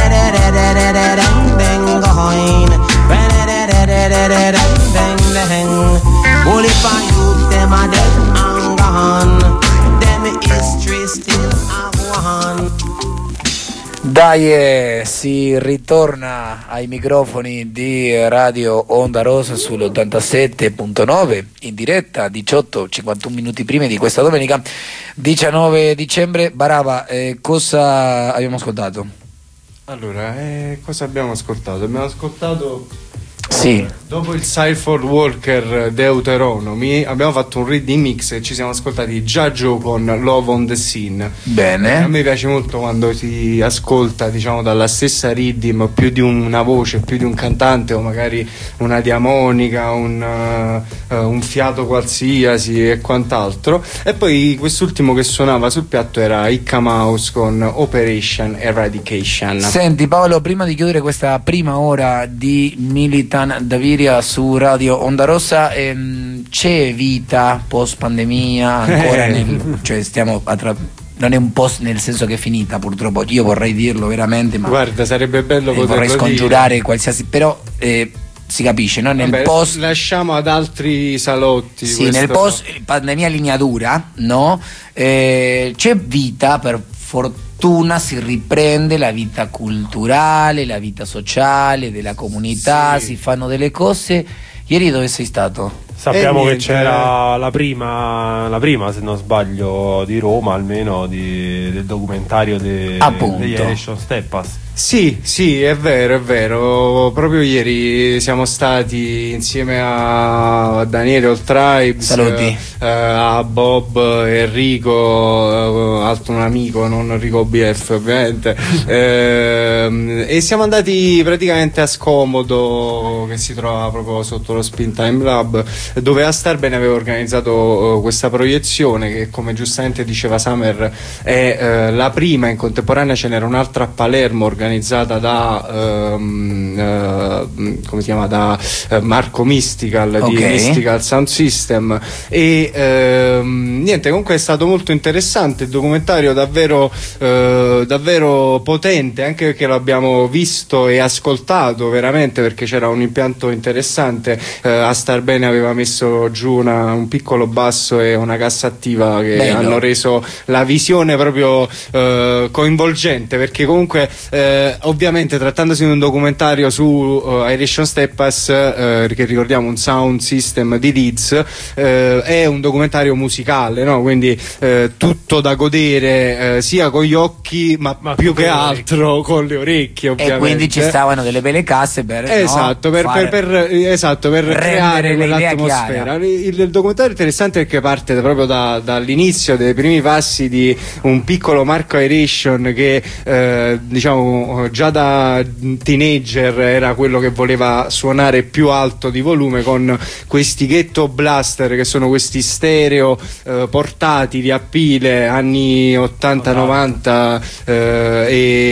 [SPEAKER 6] bang going. Bang bang. Only for you, them are dead and gone. Them history still a one.
[SPEAKER 2] Dai, eh, si ritorna ai microfoni di Radio Onda Rosa sull'ottantasette punto nove in diretta, diciotto cinquantuno minuti prima di questa domenica diciannove dicembre. Barava, eh, cosa abbiamo ascoltato?
[SPEAKER 4] Allora, eh, cosa abbiamo ascoltato? Abbiamo ascoltato...
[SPEAKER 2] Sì.
[SPEAKER 4] Dopo il Cypher Walker Deuteronomy abbiamo fatto un remix e ci siamo ascoltati Giaggio con Love on the Scene.
[SPEAKER 2] Bene.
[SPEAKER 4] A me piace molto quando si ascolta, diciamo, dalla stessa rhythm più di una voce, più di un cantante, o magari una diamonica, un, uh, un fiato qualsiasi e quant'altro. E poi quest'ultimo che suonava sul piatto era Icka Mouse con Operation Eradication.
[SPEAKER 2] Senti Paolo, prima di chiudere questa prima ora di Militan Daviria su Radio Onda Rossa, ehm, c'è vita post pandemia ancora
[SPEAKER 4] eh.
[SPEAKER 2] nel, cioè stiamo attra- non è un post nel senso che è finita, purtroppo io vorrei dirlo veramente, ma
[SPEAKER 4] guarda, sarebbe bello
[SPEAKER 2] eh,
[SPEAKER 4] poterlo
[SPEAKER 2] vorrei scongiurare
[SPEAKER 4] dire.
[SPEAKER 2] Qualsiasi, però eh, si capisce, no? Nel
[SPEAKER 4] Vabbè,
[SPEAKER 2] post
[SPEAKER 4] lasciamo ad altri salotti.
[SPEAKER 2] sì,
[SPEAKER 4] questo...
[SPEAKER 2] nel post pandemia linea dura, no? Eh, c'è vita, per fortuna si riprende la vita culturale, la vita sociale della comunità,
[SPEAKER 4] sì.
[SPEAKER 2] Si fanno delle cose. Ieri dove sei stato?
[SPEAKER 3] Sappiamo
[SPEAKER 4] E
[SPEAKER 3] che
[SPEAKER 4] niente.
[SPEAKER 3] c'era la prima, la prima, se non sbaglio, di Roma almeno, di, del documentario de,
[SPEAKER 2] Appunto.
[SPEAKER 3] degli Generation Steppas.
[SPEAKER 4] Sì, sì, è vero, è vero. Proprio ieri siamo stati insieme a Daniele All Tribes,
[SPEAKER 2] Saluti.
[SPEAKER 4] eh, a Bob, Enrico, eh, altro un amico, non Enrico B F ovviamente, eh, e siamo andati praticamente a Scomodo, che si trova proprio sotto lo Spin Time Lab, dove Astarbene aveva organizzato eh, questa proiezione che, come giustamente diceva Summer, è eh, la prima. In contemporanea ce n'era un'altra a Palermo organizzata da ehm, eh, come si chiama, da eh, Marco Mystical,
[SPEAKER 2] Ok.
[SPEAKER 4] di Mystical Sound System, e ehm, niente, comunque è stato molto interessante il documentario, davvero eh, davvero potente, anche perché l'abbiamo visto e ascoltato veramente, perché c'era un impianto interessante. eh, Astarbene aveva messo giù una, un piccolo basso e una cassa attiva che
[SPEAKER 2] Bello.
[SPEAKER 4] hanno reso la visione proprio eh, coinvolgente, perché comunque eh, ovviamente trattandosi di un documentario su uh, Aeration Steppas, eh, che ricordiamo un sound system di Leeds, eh, è un documentario musicale, no? Quindi eh, tutto da godere eh, sia con gli occhi ma,
[SPEAKER 3] Ma
[SPEAKER 4] più
[SPEAKER 3] con
[SPEAKER 4] che
[SPEAKER 3] le
[SPEAKER 4] altro con le orecchie, ovviamente.
[SPEAKER 2] E quindi ci stavano delle belle casse per,
[SPEAKER 4] Esatto,
[SPEAKER 2] no,
[SPEAKER 4] per,
[SPEAKER 2] fare-
[SPEAKER 4] per, per, esatto, per
[SPEAKER 2] rendere
[SPEAKER 4] creare
[SPEAKER 2] l'idea
[SPEAKER 4] quell'atmosfera.
[SPEAKER 2] chiara.
[SPEAKER 4] Il, il documentario è interessante perché parte proprio da- dall'inizio, dei primi passi di un piccolo Marco Aeration che eh, diciamo già da teenager era quello che voleva suonare più alto di volume, con questi ghetto blaster, che sono questi stereo eh, portatili a pile anni ottanta novanta, eh,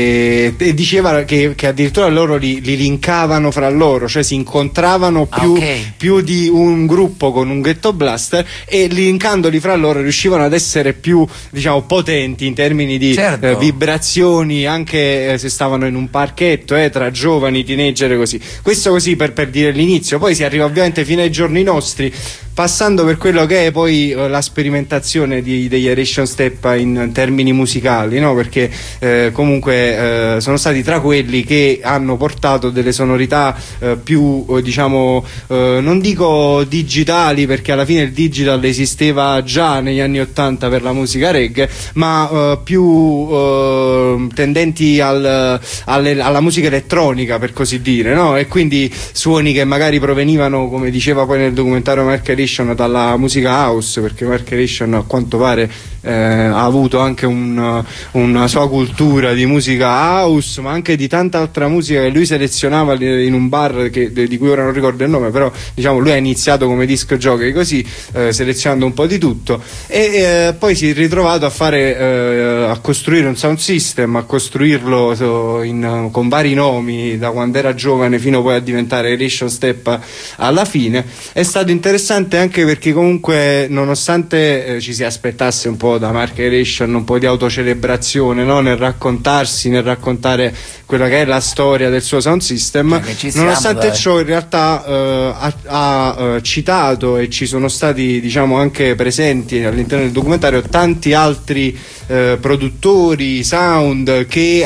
[SPEAKER 4] e, e diceva che, che addirittura loro li, li linkavano fra loro, cioè si incontravano
[SPEAKER 2] Ah,
[SPEAKER 4] più,
[SPEAKER 2] ok.
[SPEAKER 4] più di un gruppo con un ghetto blaster, e linkandoli fra loro riuscivano ad essere più, diciamo, potenti in termini di
[SPEAKER 2] Certo.
[SPEAKER 4] eh, vibrazioni, anche eh, se stavano in un parchetto eh, tra giovani, teenager e così. Questo così per, per dire l'inizio. Poi si arriva ovviamente fino ai giorni nostri, passando per quello che è poi eh, la sperimentazione di, degli Aeration Step in termini musicali, no? Perché eh, comunque eh, sono stati tra quelli che hanno portato delle sonorità eh, più eh, diciamo eh, non dico digitali, perché alla fine il digital esisteva già negli anni ottanta per la musica reggae, ma eh, più eh, tendenti al, alle, alla musica elettronica, per così dire, no? E quindi suoni che magari provenivano, come diceva poi nel documentario Mark Aeration, dalla musica house, perché Mark Aeration a quanto pare eh, ha avuto anche un, una sua cultura di musica house, ma anche di tanta altra musica che lui selezionava in un bar che, di cui ora non ricordo il nome, però diciamo lui ha iniziato come disc jockey così, eh, selezionando un po' di tutto, e eh, poi si è ritrovato a fare eh, a costruire un sound system, a costruirlo so, in, con vari nomi da quando era giovane fino poi a diventare Aeration Step alla fine. È stato interessante anche perché comunque, nonostante eh, ci si aspettasse un po' da Mark Aeration un po' di autocelebrazione, no? Nel raccontarsi, nel raccontare quella che è la storia del suo sound system,
[SPEAKER 2] Cioè, che ci siamo,
[SPEAKER 4] nonostante
[SPEAKER 2] dai.
[SPEAKER 4] ciò in realtà eh, ha, ha eh, citato, e ci sono stati diciamo anche presenti all'interno del documentario tanti altri eh, produttori sound che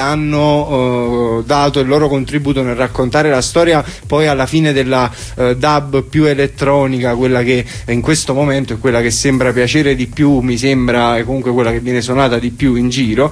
[SPEAKER 4] hanno eh, dato il loro contributo nel raccontare la storia poi alla fine della eh, dub più elettronica, quella che in questo momento è quella che sembra piacere di più, mi sembra, e comunque quella che viene suonata di più in giro.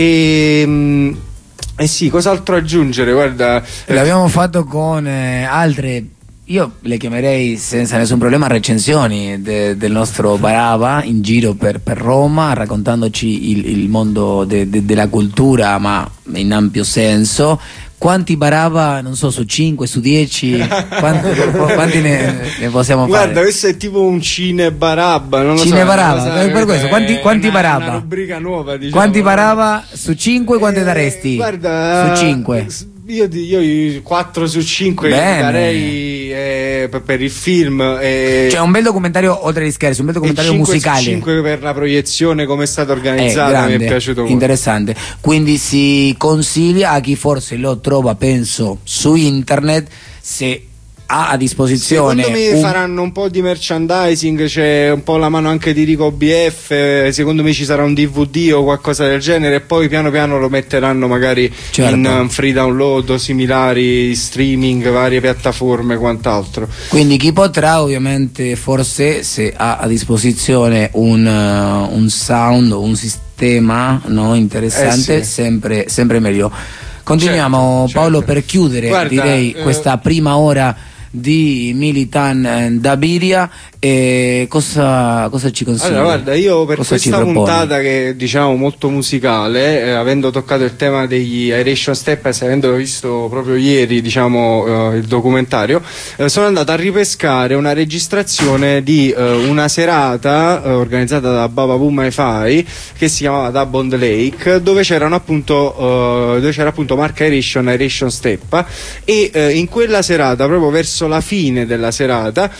[SPEAKER 4] E mh, eh sì, cos'altro aggiungere? Guarda, eh,
[SPEAKER 2] L'abbiamo fatto con eh, altre, io le chiamerei senza nessun problema recensioni de- del nostro Baraba in giro per, per Roma, raccontandoci il, il mondo de- de- della cultura, ma in ampio senso. Quanti Baraba, non so, su cinque, su dieci, quanti, quanti ne, ne possiamo
[SPEAKER 4] guarda,
[SPEAKER 2] fare?
[SPEAKER 4] questo è tipo un Cine Barabba, non lo
[SPEAKER 2] Cine
[SPEAKER 4] so,
[SPEAKER 2] Barabba,
[SPEAKER 4] non lo so,
[SPEAKER 2] per questo,
[SPEAKER 4] è
[SPEAKER 2] quanti- quanti
[SPEAKER 4] una,
[SPEAKER 2] Barabba?
[SPEAKER 4] una rubrica nuova, diciamo.
[SPEAKER 2] Quanti Baraba su cinque, quante
[SPEAKER 4] Eh,
[SPEAKER 2] daresti?
[SPEAKER 4] Guarda,
[SPEAKER 2] Su cinque.
[SPEAKER 4] Io, io quattro su cinque
[SPEAKER 2] Bene.
[SPEAKER 4] darei eh, per, per il film. Eh,
[SPEAKER 2] Cioè un bel documentario, oltre agli scherzi, un bel documentario musicale.
[SPEAKER 4] cinque per la proiezione, come è stata
[SPEAKER 2] Eh,
[SPEAKER 4] organizzata,
[SPEAKER 2] grande,
[SPEAKER 4] mi è piaciuto molto.
[SPEAKER 2] interessante. Quindi si consiglia a chi forse lo trova, penso, su internet, se ha a disposizione.
[SPEAKER 4] Secondo me
[SPEAKER 2] un...
[SPEAKER 4] faranno un po' di merchandising, c'è un po' la mano anche di Rico B F, secondo me ci sarà un D V D o qualcosa del genere e poi piano piano lo metteranno magari
[SPEAKER 2] certo.
[SPEAKER 4] in um, free download o similari, streaming, varie piattaforme e quant'altro.
[SPEAKER 2] Quindi chi potrà, ovviamente, forse se ha a disposizione un, uh, un sound o un sistema, no, interessante,
[SPEAKER 4] eh sì.
[SPEAKER 2] sempre, sempre meglio. Continuiamo,
[SPEAKER 4] certo,
[SPEAKER 2] Paolo,
[SPEAKER 4] certo.
[SPEAKER 2] per chiudere,
[SPEAKER 4] Guarda,
[SPEAKER 2] direi,
[SPEAKER 4] eh...
[SPEAKER 2] questa prima ora di Militan Dabiria. E cosa, cosa ci consigli?
[SPEAKER 4] Allora, guarda, io per
[SPEAKER 2] cosa
[SPEAKER 4] questa puntata che diciamo molto musicale, eh, avendo toccato il tema degli Aeration Steppers, avendo visto proprio ieri, diciamo, eh, il documentario, eh, sono andato a ripescare una registrazione di eh, una serata eh, organizzata da Baba Boom Hi-Fi che si chiamava Dub on the Lake, dove c'erano appunto eh, dove c'era appunto Mark Aeration, Aeration Steppa, e eh, in quella serata, proprio verso la fine della serata,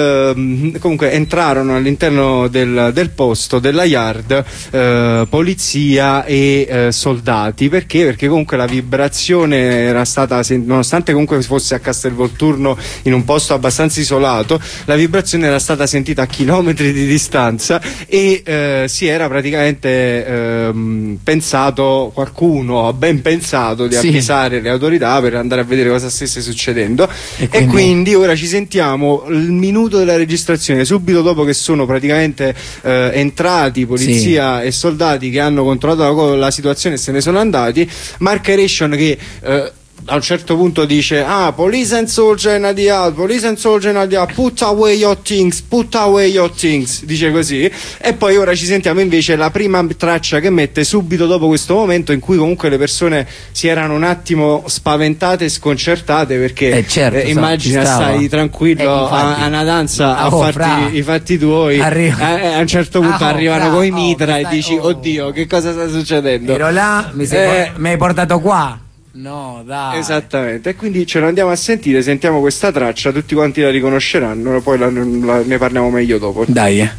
[SPEAKER 4] eh, comunque entrarono all'interno del, del posto della yard eh, polizia e eh, soldati. Perché? Perché comunque la vibrazione era stata, nonostante comunque fosse a Castelvolturno in un posto abbastanza isolato, la vibrazione era stata sentita a chilometri di distanza e eh, si era praticamente eh, pensato, qualcuno ha ben pensato di
[SPEAKER 2] sì.
[SPEAKER 4] avvisare le autorità per andare a vedere cosa stesse succedendo e quindi, e quindi ora ci sentiamo il minuto della registrazione subito dopo che sono praticamente eh, entrati polizia sì. e soldati che hanno controllato la, la situazione e se ne sono andati. Mark Aeration che eh, a un certo punto dice: ah, police and soldier in the out, police and soldier in the out, put away your things, put away your things, dice così. E poi ora ci sentiamo invece la prima traccia che mette subito dopo questo momento in cui comunque le persone si erano un attimo spaventate e sconcertate, perché
[SPEAKER 2] eh certo,
[SPEAKER 4] eh, immagina stai tranquillo eh, infatti, a, a una danza a oh, farti i fatti tuoi, Arriva. Eh, a un certo punto ah, arrivano oh, coi mitra oh, e dici oh. oddio, che cosa sta succedendo?
[SPEAKER 2] Ero là, mi, sei eh, mi hai portato qua. No, dai.
[SPEAKER 4] Esattamente, e quindi ce lo andiamo a sentire, sentiamo questa traccia, tutti quanti la riconosceranno, poi la, la, ne parliamo meglio dopo.
[SPEAKER 2] Dai. Eh.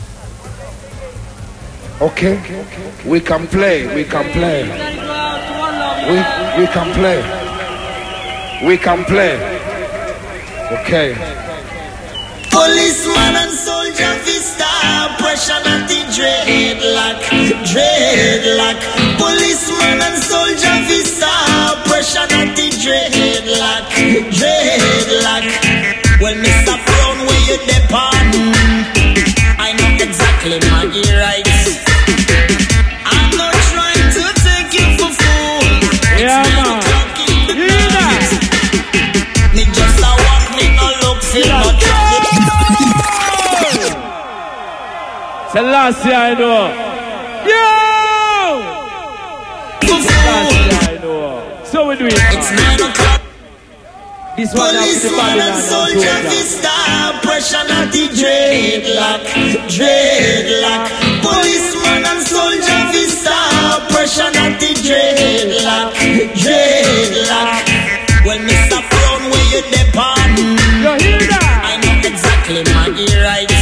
[SPEAKER 7] Ok, we can play, we can play. We, we can play. We can play. Ok.
[SPEAKER 6] Policeman and soldier vista, pressure at the dreadlock, dreadlock. Policeman and soldier vista, pressure at the dreadlock, dreadlock. Well, Mister Brown, where you depart? I know exactly my rights. I'm not trying to take you for fool.
[SPEAKER 3] Yeah,
[SPEAKER 6] it's nine o'clock in the night. Me just a walk, me no look, feel no trouble.
[SPEAKER 3] Selassie, I know. Yo! Selassie, I know. So we do it.
[SPEAKER 6] It's nine o'clock.
[SPEAKER 3] This one is the Babylon and
[SPEAKER 6] soldier vista, pressure at the dreadlock, dreadlock. Policeman and soldier vista, pressure at the dreadlock, dreadlock. Well, Mister Brown, where you depart?
[SPEAKER 3] You hear that?
[SPEAKER 6] I know exactly my rights.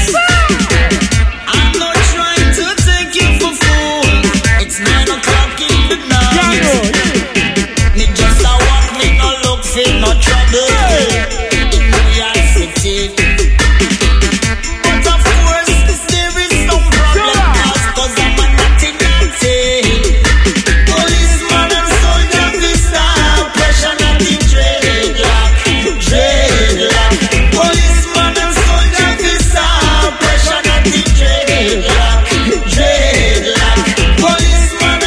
[SPEAKER 6] Nine o'clock in the night. Me just a walk, me no look, feel no trouble. In New York City. But of course, there is no problem, cause I'm a naughty naughty. Policeman and soldier vista, pressure not the dreadlock, dreadlock. Policeman and soldier vista, pressure not the dreadlock, dreadlock. Police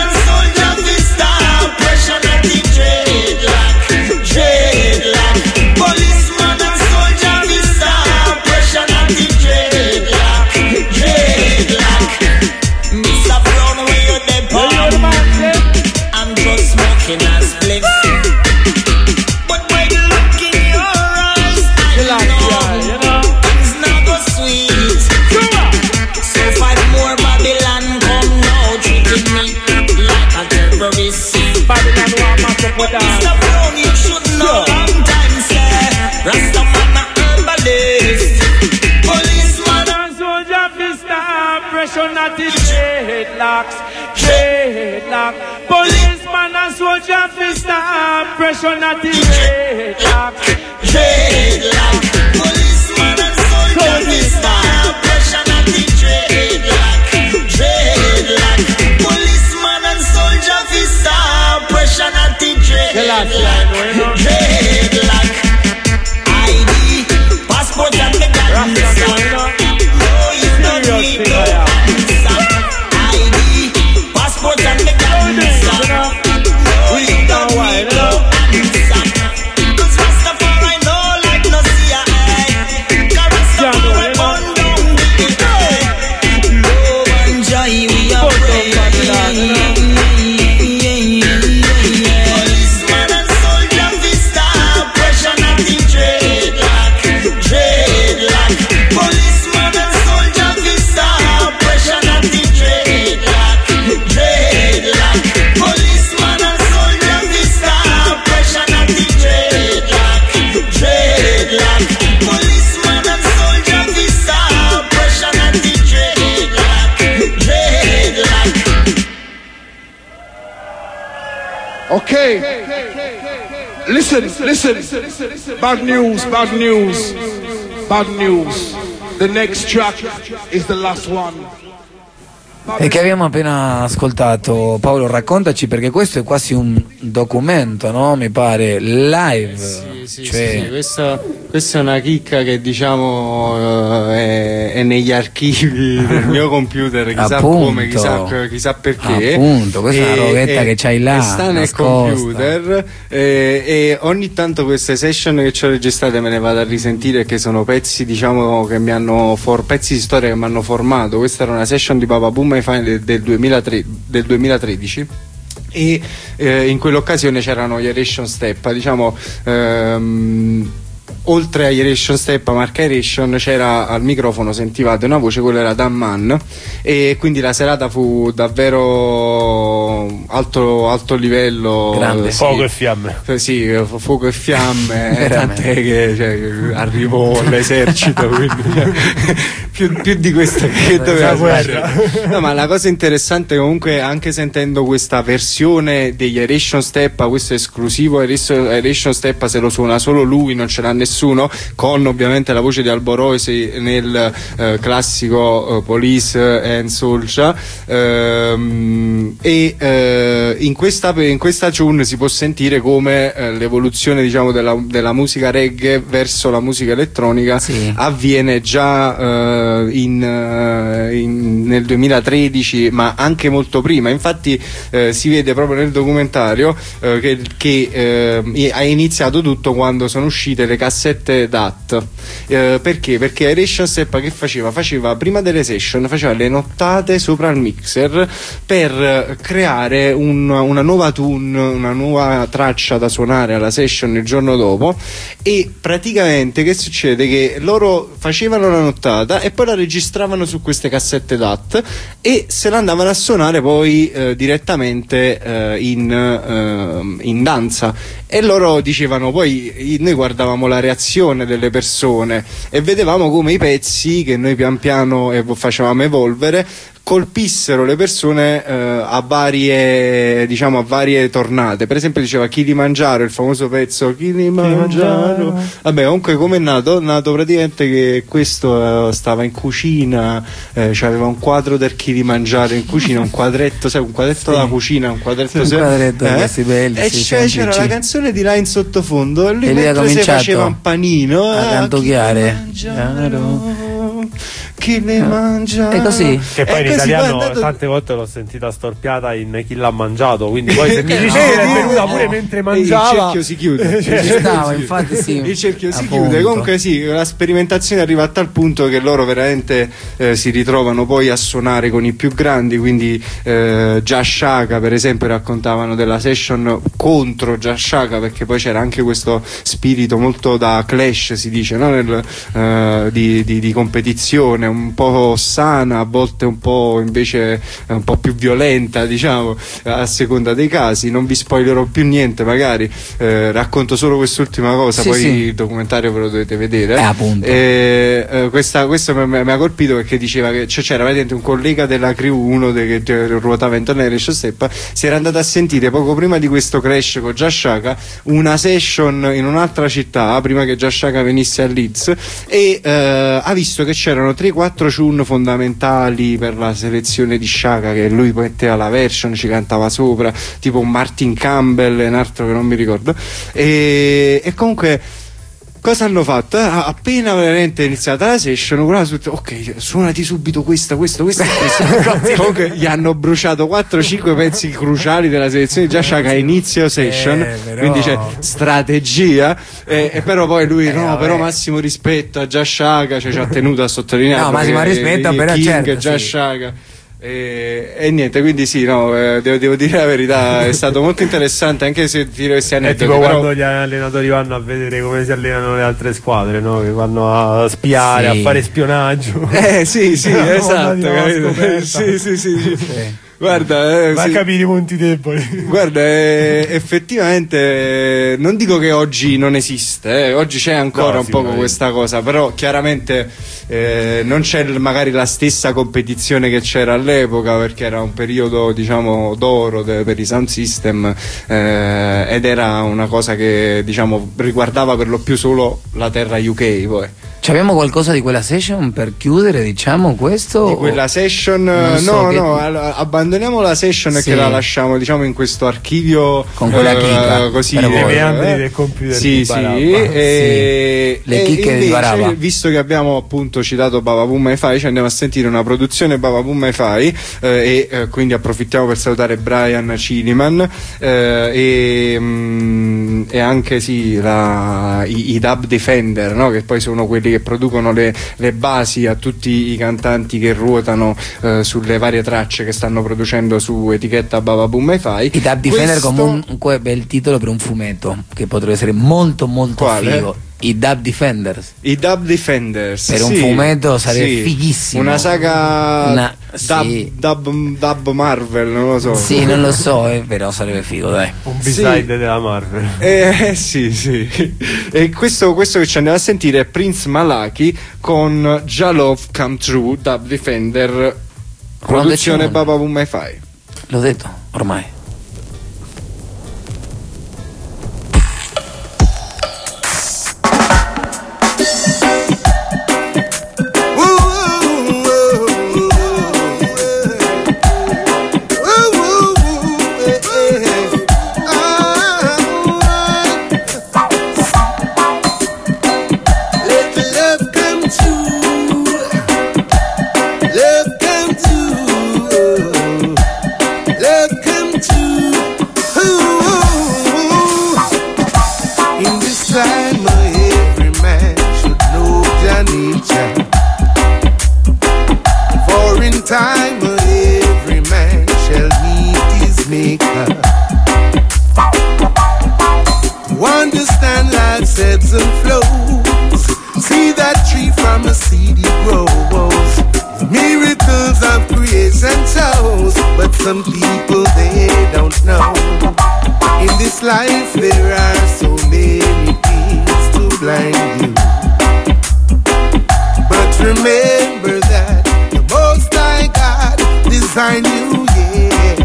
[SPEAKER 6] Mister Brown, you should know long time, sir. Rastaman a herbalist. Policeman and soldier vista, pressure not the
[SPEAKER 8] dreadlocks, dreadlock. Policeman and soldier fi stop pressure not the dreadlocks, dreadlock. Policeman and soldier fi stop pressure not the dreadlock, dreadlock. Policeman and soldier fi stop pressure not the dreadlock, dreadlock. I D, passport and the gun. No, you don't need no visa. I D, passport and the gun. No, you don't need no visa. Cause Rastafari no like no C I A. Cause Rastafari burn down the earth. Love and joy we are praying. Policeman and soldier fi stop pressure not the dreadlock, dreadlock. Policeman and soldier fi stop pressure not the dreadlock, dreadlock. Policeman and soldier fi stop pressure not the dreadlock, dreadlock. Policeman and soldier fi stop pressure not the dreadlock, dreadlock.
[SPEAKER 7] Okay. Listen, listen. Bad news, bad news, bad news. The next track is the last one.
[SPEAKER 2] E che abbiamo appena ascoltato. Paolo, raccontaci, perché questo è quasi un documento, no? Mi pare live.
[SPEAKER 4] Sì, sì,
[SPEAKER 2] cioè...
[SPEAKER 4] sì, sì. Questa, questa è una chicca che diciamo uh, è, è negli archivi del mio computer, chissà
[SPEAKER 2] Appunto.
[SPEAKER 4] come, chissà, chissà perché.
[SPEAKER 2] Appunto, questa
[SPEAKER 4] e,
[SPEAKER 2] è una roghetta
[SPEAKER 4] e,
[SPEAKER 2] che c'hai là.
[SPEAKER 4] E sta nel
[SPEAKER 2] nascosta.
[SPEAKER 4] computer e, e ogni tanto queste session che ci ho registrate me ne vado a risentire, che sono pezzi, diciamo, che mi hanno for, pezzi di storia che mi hanno formato. Questa era una session di Papa Pumba del, del, duemilatredici, del duemilatredici e eh, in quell'occasione c'erano gli Aeration Step, diciamo, ehm, oltre agli Aeration Step, a Mark Aeration, c'era al microfono, sentivate una voce, quello era Dan Mann, e quindi la serata fu davvero alto, alto livello.
[SPEAKER 2] Grande.
[SPEAKER 4] Sì,
[SPEAKER 3] Fuoco e fiamme.
[SPEAKER 4] sì, fuoco e fiamme, tant'è che cioè, arrivò l'esercito, quindi cioè, più, più di questo che doveva guerra. No, ma la cosa interessante comunque, anche sentendo questa versione degli Aeration Step, questo esclusivo Aeration Step, se lo suona solo lui, non ce l'ha nessuno, con ovviamente la voce di Alborosi nel eh, classico eh, Police and Soldier, ehm, e eh, in questa in questa tune si può sentire come eh, l'evoluzione, diciamo, della, della musica reggae verso la musica elettronica
[SPEAKER 2] sì.
[SPEAKER 4] avviene già eh, in, eh, in, nel duemilatredici, ma anche molto prima. Infatti eh, si vede proprio nel documentario eh, che, che eh, ha iniziato tutto quando sono uscite le cassette D A T. Eh, perché? Perché Aeration Step che faceva? Faceva prima delle session, faceva le nottate sopra il mixer per creare un, una nuova tune, una nuova traccia da suonare alla session il giorno dopo. E praticamente che succede? Che loro facevano la nottata e poi la registravano su queste cassette D A T e se la andavano a suonare poi eh, direttamente eh, in, eh, in danza. E loro dicevano, poi noi guardavamo la reazione delle persone e vedevamo come i pezzi che noi pian piano facevamo evolvere colpissero le persone eh, a varie, diciamo, a varie tornate. Per esempio diceva Kilimangiaro, il famoso pezzo Kilimangiaro. Vabbè, comunque come è nato? È nato praticamente che questo eh, stava in cucina, eh, c'aveva un quadro del Kilimangiaro in cucina, un quadretto, sai, un quadretto
[SPEAKER 2] sì.
[SPEAKER 4] da cucina, un quadretto,
[SPEAKER 2] sì, un quadretto
[SPEAKER 4] eh?
[SPEAKER 2] questi belli,
[SPEAKER 4] e
[SPEAKER 2] sì,
[SPEAKER 4] cioè, c'era la canzone di là in sottofondo e lui,
[SPEAKER 2] e lui
[SPEAKER 4] mentre si faceva un panino
[SPEAKER 2] a cantucchiare
[SPEAKER 4] chi le mangia,
[SPEAKER 2] è così,
[SPEAKER 3] che poi
[SPEAKER 4] è
[SPEAKER 3] in
[SPEAKER 4] così,
[SPEAKER 3] italiano
[SPEAKER 4] andato...
[SPEAKER 3] tante volte l'ho sentita storpiata in Chi l'ha mangiato, quindi poi se mi dici che è venuta pure mentre mangiava,
[SPEAKER 4] il cerchio si chiude,
[SPEAKER 2] ci stava, infatti sì,
[SPEAKER 4] il cerchio si
[SPEAKER 2] appunto.
[SPEAKER 4] chiude. Comunque sì, la sperimentazione arriva a tal punto che loro veramente eh, si ritrovano poi a suonare con i più grandi, quindi eh, Jah Shaka per esempio raccontavano della session contro Jah Shaka, perché poi c'era anche questo spirito molto da Clash, si dice, no? Nel, eh, di, di, di competizione, un po' sana, a volte un po' invece un po' più violenta, diciamo, a seconda dei casi. Non vi spoilerò più niente, magari eh, racconto solo quest'ultima cosa, sì, poi sì. Il documentario ve lo dovete vedere.
[SPEAKER 2] Eh, appunto.
[SPEAKER 4] E, eh, questa, questo mi ha colpito perché diceva che cioè, c'era vedete un collega della crew, uno de, che ruotava intorno a Rescio Steppa, si era andato a sentire poco prima di questo crash con Jah Shaka una session in un'altra città prima che Jah Shaka venisse a Leeds, e eh, ha visto che c'erano tre quattro tune fondamentali per la selezione di Shaka, che lui metteva la version, ci cantava sopra, tipo un Martin Campbell e un altro che non mi ricordo, e, e comunque cosa hanno fatto? Appena veramente iniziata la session, ok, suonati subito questa, questa, questa, questa. Comunque gli hanno bruciato quattro cinque pezzi cruciali della selezione di Jah Shaka a inizio session, eh, però... quindi c'è strategia, eh, e però poi lui eh, no, vabbè. Però massimo rispetto a Jah Shaka, cioè, ci ha tenuto a sottolineare.
[SPEAKER 2] No, massimo rispetto, però
[SPEAKER 4] King,
[SPEAKER 2] certo,
[SPEAKER 4] Jah
[SPEAKER 2] sì.
[SPEAKER 4] Shaka. E, e niente, quindi sì, no, eh, devo, devo dire la verità, è stato molto interessante, anche se tiro questi aneddoti.
[SPEAKER 3] È tipo
[SPEAKER 4] però...
[SPEAKER 3] quando gli allenatori vanno a vedere come si allenano le altre squadre, no? Che vanno a spiare,
[SPEAKER 2] sì.
[SPEAKER 3] a fare spionaggio.
[SPEAKER 4] Eh sì, sì, esatto, sì, sì, sì, sì.
[SPEAKER 2] sì.
[SPEAKER 4] Guarda, eh,
[SPEAKER 3] va
[SPEAKER 4] sì.
[SPEAKER 3] a capire i punti deboli.
[SPEAKER 4] Guarda, eh, effettivamente, eh, non dico che oggi non esiste, eh, oggi c'è ancora no, un po' questa cosa, però chiaramente eh, non c'è magari la stessa competizione che c'era all'epoca, perché era un periodo, diciamo, d'oro de, per i sound system, eh, ed era una cosa che, diciamo, riguardava per lo più solo la terra U K. Poi
[SPEAKER 2] abbiamo qualcosa di quella session per chiudere, diciamo, questo?
[SPEAKER 4] Di quella session, no,
[SPEAKER 2] so
[SPEAKER 4] no,
[SPEAKER 2] che...
[SPEAKER 4] abbandoniamo la session, sì. E che la lasciamo, diciamo, in questo archivio
[SPEAKER 2] con quella chicca,
[SPEAKER 4] uh, così
[SPEAKER 3] i meandri eh. del computer.
[SPEAKER 4] Sì, sì, e,
[SPEAKER 2] sì. Le chicche
[SPEAKER 4] di
[SPEAKER 2] Barabba.
[SPEAKER 4] Visto che abbiamo appunto citato Baba Boom Hi-Fi, ci andiamo a sentire una produzione Baba Boom Hi-Fi, eh, e eh, quindi approfittiamo per salutare Brian Ciliman, eh, e, mm, e anche sì, la, i, i Dub Defender, no? Che poi sono quelli che producono le, le basi a tutti i cantanti che ruotano eh, sulle varie tracce che stanno producendo su etichetta Baba Boom Hi-Fi.
[SPEAKER 2] I Dub Defender
[SPEAKER 4] Questo...
[SPEAKER 2] comunque bel titolo per un fumetto che potrebbe essere molto molto
[SPEAKER 4] Quale?
[SPEAKER 2] figo. I Dub Defenders.
[SPEAKER 4] I Dub Defenders
[SPEAKER 2] per
[SPEAKER 4] sì,
[SPEAKER 2] un fumetto sarebbe
[SPEAKER 4] sì.
[SPEAKER 2] fighissimo.
[SPEAKER 4] Una saga
[SPEAKER 2] Una,
[SPEAKER 4] dub,
[SPEAKER 2] sì.
[SPEAKER 4] dub, dub Marvel, non lo so.
[SPEAKER 2] Sì, non lo so, eh, però sarebbe figo, dai.
[SPEAKER 3] Un B-side
[SPEAKER 4] sì.
[SPEAKER 3] della Marvel.
[SPEAKER 4] Eh sì, sì. E questo, questo che ci andiamo a sentire è Prince Malaki con Jah Love Come True, Dub Defender, produzione Baba Boom Hi-Fi.
[SPEAKER 2] L'ho detto, ormai.
[SPEAKER 9] Time every man shall meet his maker. To understand life's ebbs and flows, see that tree from a seed it grows. The miracles of creation shows, but some people they don't know. In this life there are so many things to blind you, but remember that the Most High God designed you, yeah.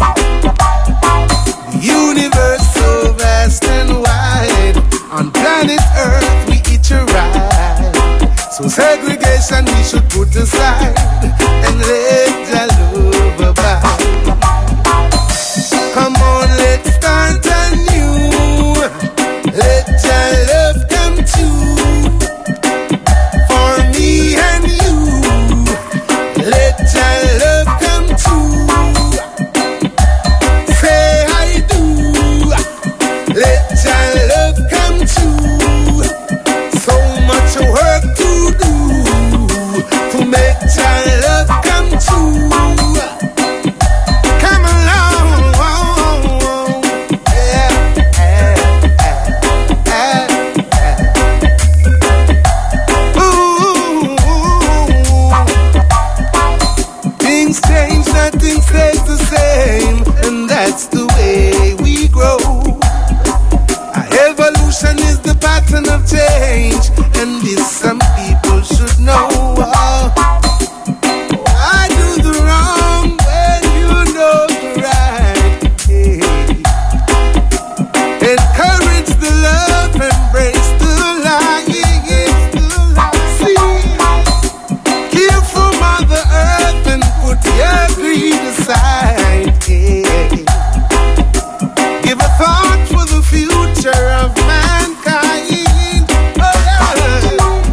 [SPEAKER 9] The universe so vast and wide, on planet Earth we each arrive. So segregation we should put aside and let Jah love abide. Come on, let's start anew. Let Jah love come true for me and you. Let Jah love come true. Say I do. Let Jah love come true. So much work to do to make Jah love come true. stays the same, and that's the way we grow. Our evolution is the pattern of change, and this some people should know. I do the wrong when you know the right. Hey. Encourage the love, embrace the lying. See, care for Mother Earth and put your greed aside. Hey. Give a thought for the future of mankind. Oh, yeah.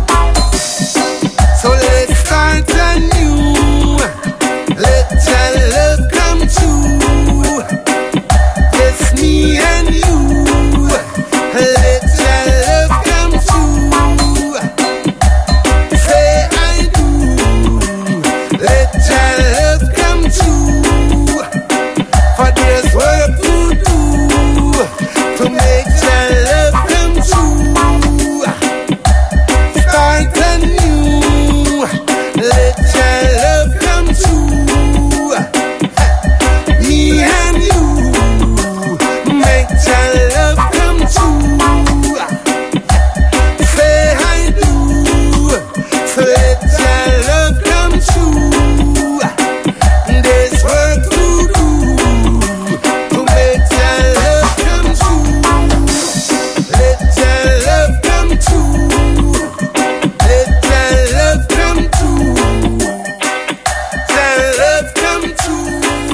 [SPEAKER 9] So let's start anew. Let your love come true. It's me and you. Let your love come true. Say I do. Let your love come true. For there's work to do to make your love come true. Start anew. Let your love come true. Me and you make your love come true. Say I do. So let your love come true. There's work to do to make your love come true. Let your love come true. Let your love come true. Your love come true.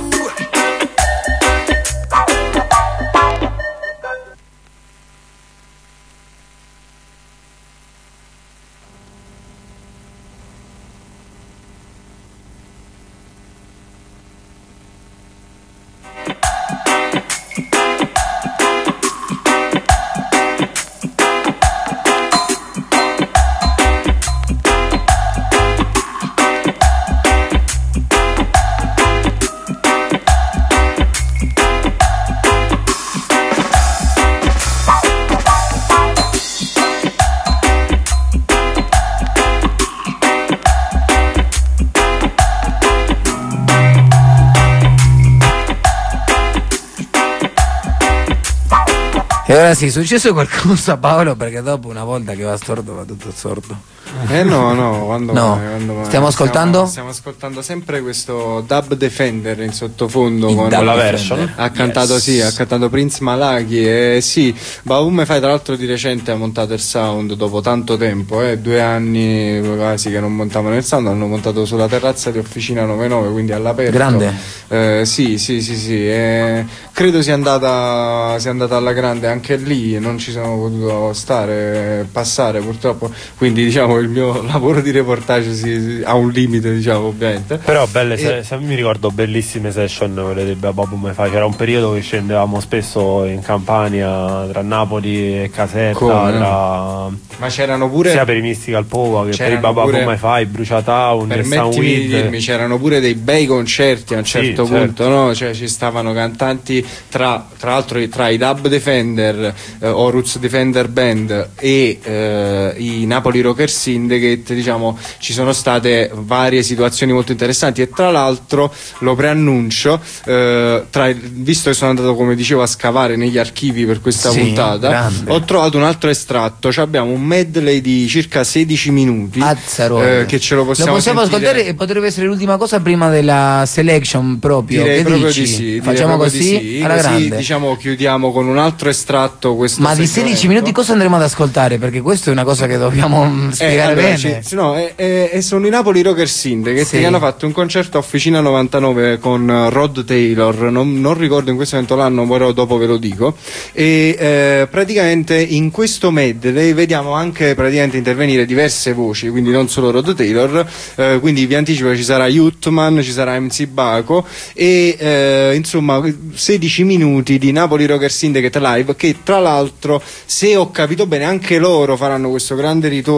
[SPEAKER 2] E ora sì, è successo qualcosa a Paolo, perché dopo una volta che va storto va tutto storto.
[SPEAKER 4] Eh no, no, quando
[SPEAKER 2] No.
[SPEAKER 4] mai, quando mai.
[SPEAKER 2] Stiamo ascoltando?
[SPEAKER 4] Stiamo, stiamo ascoltando sempre questo Dub Defender in sottofondo
[SPEAKER 2] Il
[SPEAKER 4] con
[SPEAKER 2] Dub
[SPEAKER 3] la
[SPEAKER 2] Defender.
[SPEAKER 3] version.
[SPEAKER 4] ha cantato
[SPEAKER 3] Yes.
[SPEAKER 4] sì, ha cantato Prince Malaki e sì, Baum Fai tra l'altro di recente ha montato il sound dopo tanto tempo, eh, due anni quasi che non montavano il sound, hanno montato sulla terrazza di Officina novantanove, quindi all'aperto.
[SPEAKER 2] Grande.
[SPEAKER 4] Eh, sì, sì, sì, sì, eh, credo sia andata, sia andata alla grande anche lì, non ci sono potuto stare, passare purtroppo, quindi diciamo il mio lavoro di reportage si, si- ha un limite, diciamo, ovviamente.
[SPEAKER 3] Però belle, se,
[SPEAKER 4] E-
[SPEAKER 3] se mi ricordo bellissime session quelle di Babu Mefai. C'era un periodo che scendevamo spesso in Campania tra Napoli e Caserta,
[SPEAKER 4] Come?
[SPEAKER 3] tra,
[SPEAKER 4] Ma c'erano pure,
[SPEAKER 3] sia per i Mystical Power che per i
[SPEAKER 4] c'erano
[SPEAKER 3] Babu
[SPEAKER 4] pure-
[SPEAKER 3] Mefai, Brucia Town e
[SPEAKER 4] permettimi di
[SPEAKER 3] Soundweed.
[SPEAKER 4] dirmi, c'erano pure dei bei concerti a un
[SPEAKER 3] Sì,
[SPEAKER 4] certo
[SPEAKER 3] certo.
[SPEAKER 4] punto, no? Cioè ci stavano cantanti tra, tra l'altro tra i Dub Defender, eh, Horus Defender Band e eh, i Napoli Rocker Syndicate, diciamo ci sono state varie situazioni molto interessanti e tra l'altro lo preannuncio, eh, tra il- visto che sono andato come dicevo a scavare negli archivi per questa
[SPEAKER 2] Sì,
[SPEAKER 4] puntata,
[SPEAKER 2] grande.
[SPEAKER 4] ho trovato un altro estratto, cioè abbiamo un medley di circa sedici minuti
[SPEAKER 2] Azzarone.
[SPEAKER 4] eh, che ce lo possiamo,
[SPEAKER 2] lo possiamo
[SPEAKER 4] sentire.
[SPEAKER 2] ascoltare e potrebbe essere l'ultima cosa prima della selection proprio.
[SPEAKER 4] Direi
[SPEAKER 2] che
[SPEAKER 4] proprio
[SPEAKER 2] dici?
[SPEAKER 4] di sì, direi
[SPEAKER 2] Facciamo
[SPEAKER 4] proprio
[SPEAKER 2] così,
[SPEAKER 4] di sì.
[SPEAKER 2] alla
[SPEAKER 4] Così,
[SPEAKER 2] grande.
[SPEAKER 4] diciamo chiudiamo con un altro estratto questo
[SPEAKER 2] Ma di
[SPEAKER 4] segmento.
[SPEAKER 2] sedici minuti cosa andremo ad ascoltare? Perché questa è una cosa che dobbiamo mm,
[SPEAKER 4] Eh,
[SPEAKER 2] spiegare
[SPEAKER 4] allora,
[SPEAKER 2] bene.
[SPEAKER 4] ci- sì, no, eh, eh, eh, sono i Napoli Rocker Syndicate
[SPEAKER 2] Sì.
[SPEAKER 4] che hanno fatto un concerto a Officina novantanove con eh, Rod Taylor, non, non ricordo in questo momento l'anno, però dopo ve lo dico, e eh, praticamente in questo medley vediamo anche praticamente intervenire diverse voci, quindi non solo Rod Taylor, eh, quindi vi anticipo che ci sarà Youthman, ci sarà M C Baco e eh, insomma sedici minuti di Napoli Rocker Syndicate live, che tra l'altro, se ho capito bene, anche loro faranno questo grande ritorno, diciamo,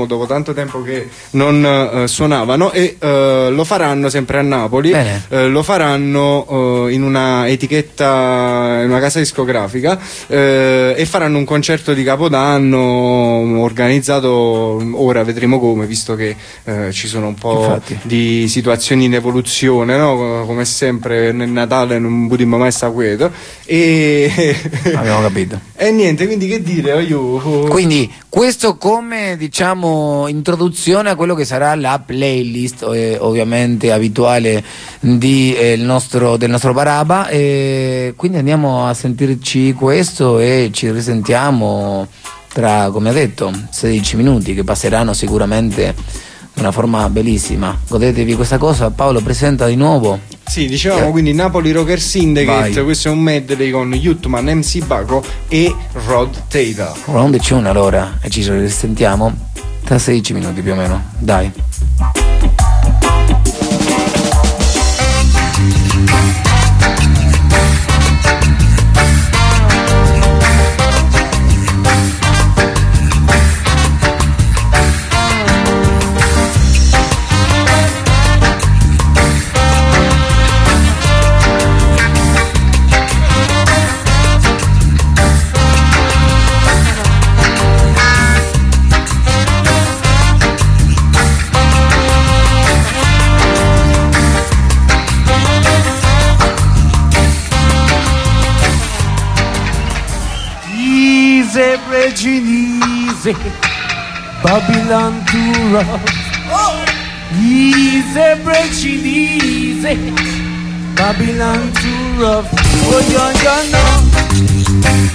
[SPEAKER 4] diciamo dopo tanto tempo che non uh, suonavano, e uh, lo faranno sempre a Napoli. Uh, lo faranno uh, in una etichetta, in una casa discografica, uh, e faranno un concerto di Capodanno organizzato, ora vedremo come, visto che uh, ci sono un po' Infatti. di situazioni in evoluzione, no? Come sempre nel Natale non budimmo mai sta quieto, e
[SPEAKER 2] abbiamo capito.
[SPEAKER 4] E niente, quindi che dire, io...
[SPEAKER 2] Quindi questo come, diciamo, introduzione a quello che sarà la playlist eh, ovviamente abituale di, eh, il nostro, del nostro Baraba, e quindi andiamo a sentirci questo e ci risentiamo tra, come ha detto, sedici minuti che passeranno sicuramente in una forma bellissima. Godetevi questa cosa. Paolo, presenta di nuovo.
[SPEAKER 4] Sì, dicevamo eh. quindi Napoli Rocker Syndicate. Vai. Questo è un medley con Youthman, M C Baco e Rod Taylor.
[SPEAKER 2] Round the tune allora, e ci risentiamo tra sedici minuti più o meno. Dai.
[SPEAKER 8] Easy, Babylon too rough. Oh. Easy, breaking easy, Babylon too rough. Oh, yeah, yeah, no.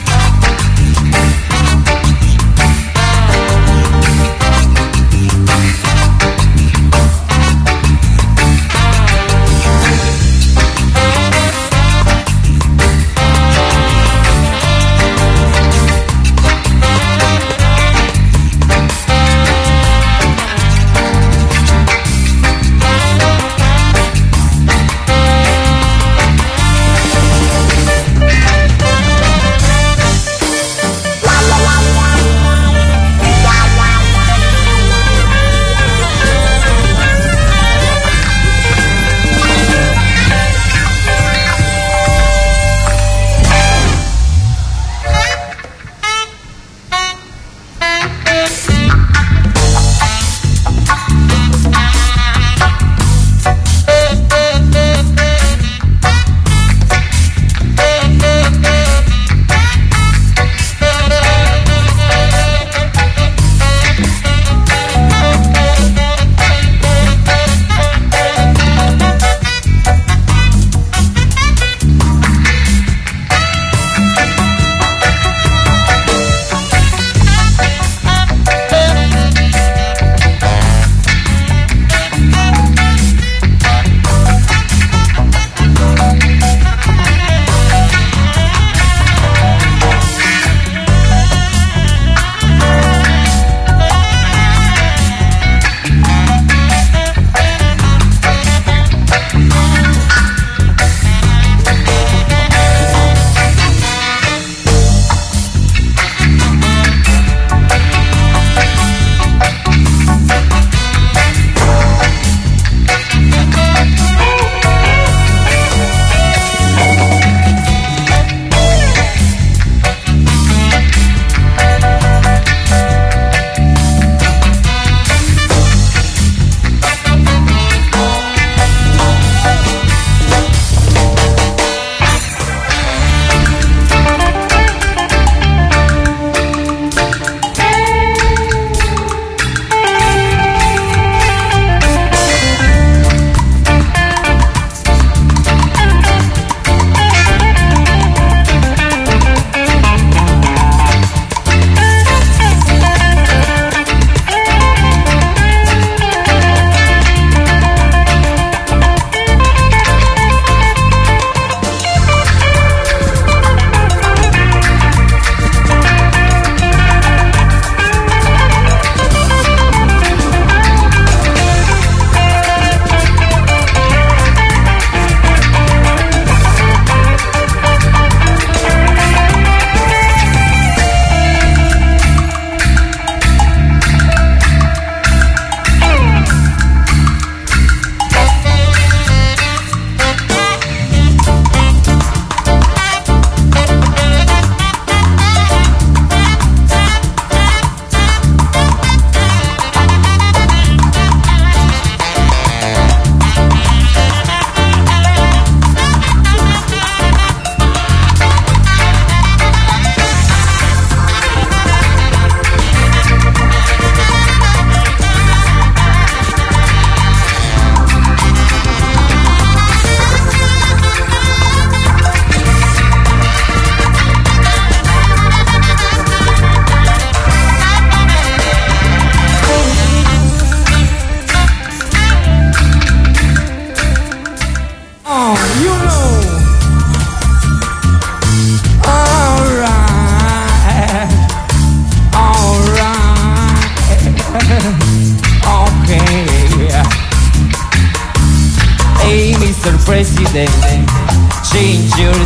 [SPEAKER 10] President, change your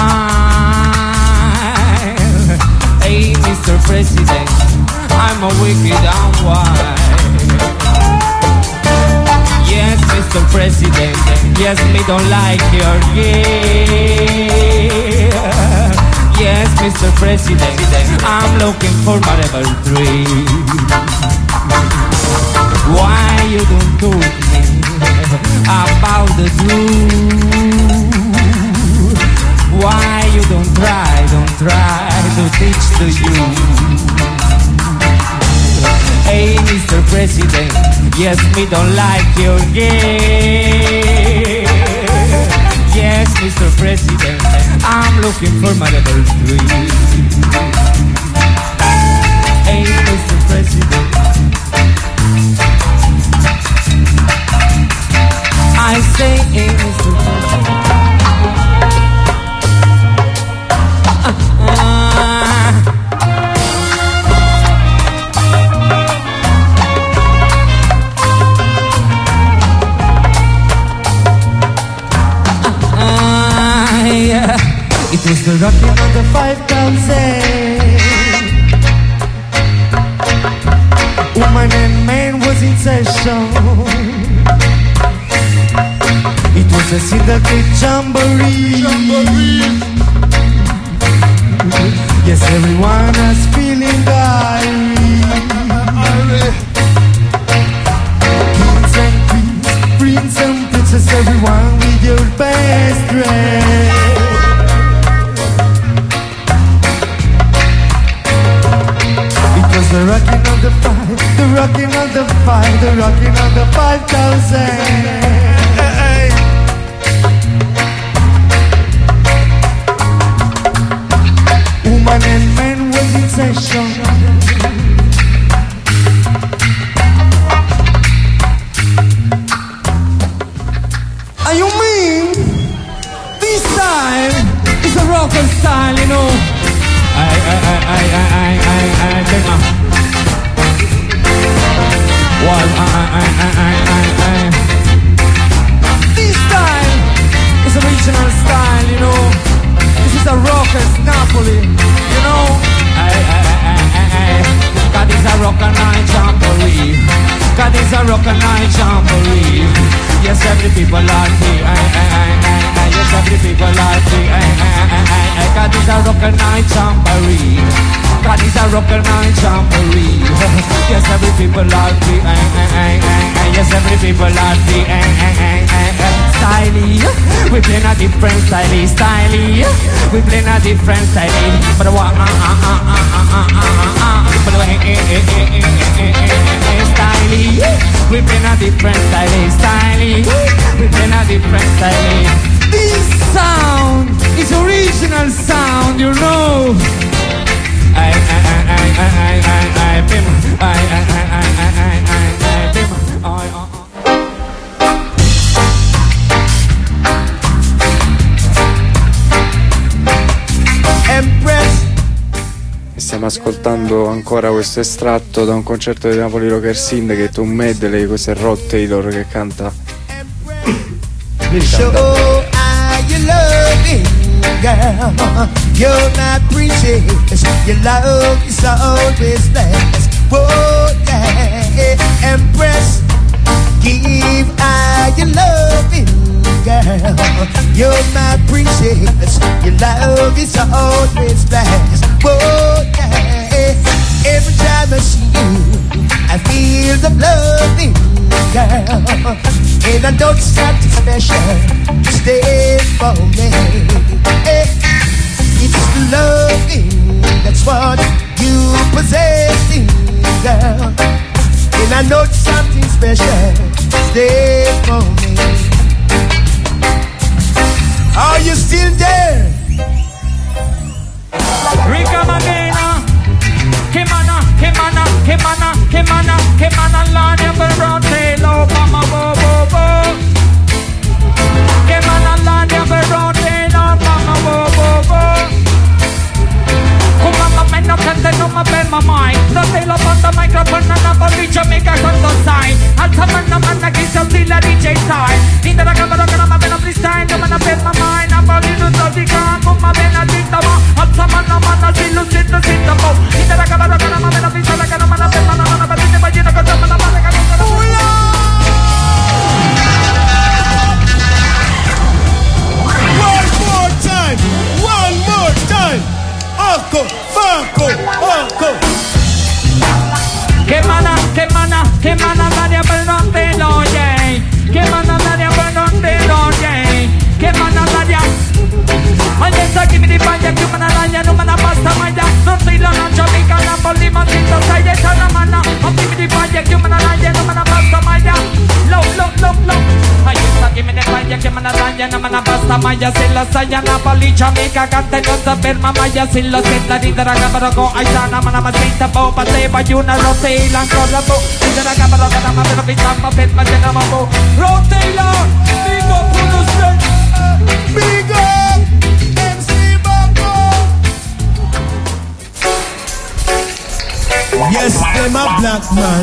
[SPEAKER 10] style. Hey, Mister President, I'm a wicked and wild. Yes, Mister President, yes, me don't like your gear. Yes, Mister President, I'm looking for my level three. Why you don't talk me about the truth? Why you don't try, don't try to teach the youth? Hey, Mister President, yes, me don't like your game. Yes, Mister President, I'm looking for my level three. Hey, Mister President, I say, hey, Mister President.
[SPEAKER 11] It was the rocking of the five thousand. Woman and man was in session. It was a syndicate jamboree. Yes, everyone was feeling irate. Kings and queens, prince and princess, everyone with your best dress. The rocking of the five, the rocking of the five, the rocking of the five thousand. Hey. Woman and man was in session. Are you mean this time is a rocker style, you know? I, I, I, I, I, I, I, I, well, I, I, I, I, I, this style is original style, you know. This is a rockers Napoli, you know. I, I, I, I, I, God is a rocker night jamboree. God is a rocker night jamboree. Yes, every people are free. I, I, I, I, yes, every people are free. I, I, I, I, God is a rocker night jamboree. God is a rocker night jamboree. Yes, every people are free. I, I, I, I, yes, every people are free. I, I, I, I, Stylee, we play a different style. Stylee, we play a different style. But what? Ah ah ah ah ah ah ah. But what? Eh eh eh eh eh eh. Stylee, we play a different style. Stylee, we play a different style. This sound is original sound, you know. I I I I I I I bim I I I I I I I bim I I
[SPEAKER 4] Empress. Stiamo ascoltando ancora questo estratto da un concerto di Napoli Rocker Syndicate, un medley, questo è Rod Taylor che canta.
[SPEAKER 6] So are you loving, girl? You're my princess. Your love is always last. Whoa, yeah, Empress. Give I your loving, girl. You're my princess. Your love is always last. Whoa, yeah. Every time I see you, I feel the loving, girl. And I know something special to stay for me. It's the loving, that's what you possessing, girl. And I know something special to stay for me. Are you still there?
[SPEAKER 10] Come again, Kimana, Kimana, Kimana, Kimana, Kimana, Lord, you better run, Taylor, Mama, bo, bo, bo. Kimana, Lord, you better run, Taylor, Mama, bo, bo, bo. Come on, my man, no cante, no me ve my mind. No te lo pongo microphone, no no por Jamaica cuando sai. Alta man, no man, aquí se olvida D J style. Ni de la cámara que no me ven a freestyle, no me fatica come me la città ma alza mano mano si lo sento sento po in la camera con la mano vista la cara mano per mano mano per te bagino con la mano mano
[SPEAKER 12] One more time, one more time. Uncle, uncle, uncle.
[SPEAKER 10] Que mana, que mana, que mana Maria per non te lo yay. Que mana Maria per non te lo yay. Que mana Maria. Adesso give me the fire, que mana Maria, no mana basta Maria. Non si lo non Jamaica, Napoli, Madrid, sai e sana mana. Give me the fire, que mana Maria, no mana basta Maria. Love, love, love, love. Adesso give me the fire, que mana Maria, no mana basta Maria. Se la sai a Napoli, Jamaica, canta non saperma Maria. Se lo senta ridere a cabarocco, ai sana mana ma senta po, pateva una rotella ancora po. Ridere a cabarocco, ma per pistampa per mangiare ma po. Rotella, big up for the stage.
[SPEAKER 12] Big up, M C Bambo. Yes, them a black man.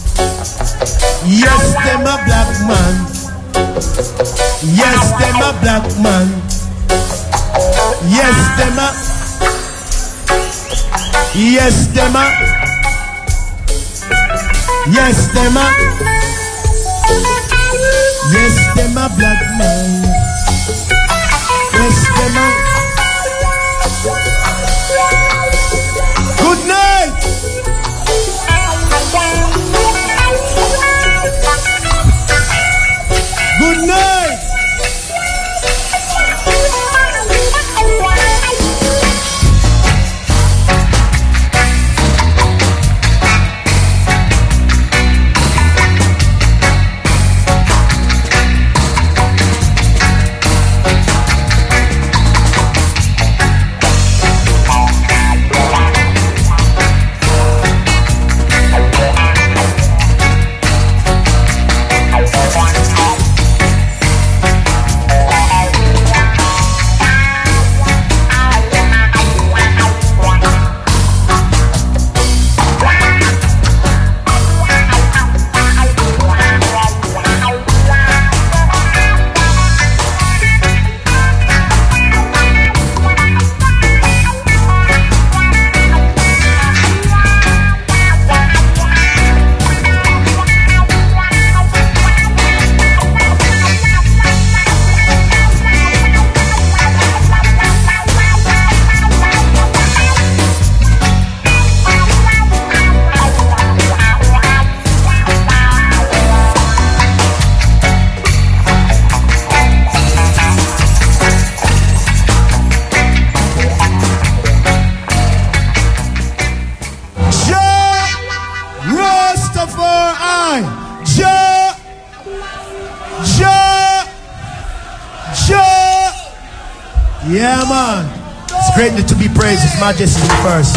[SPEAKER 12] Yes, them a black man. Yes, them a black man. Yes, them a. Yes, them a. Yes, them a. Yes, them a black man. Yes, them a. Good night. Good night. Yeah, man. It's great to be praised. His Majesty first.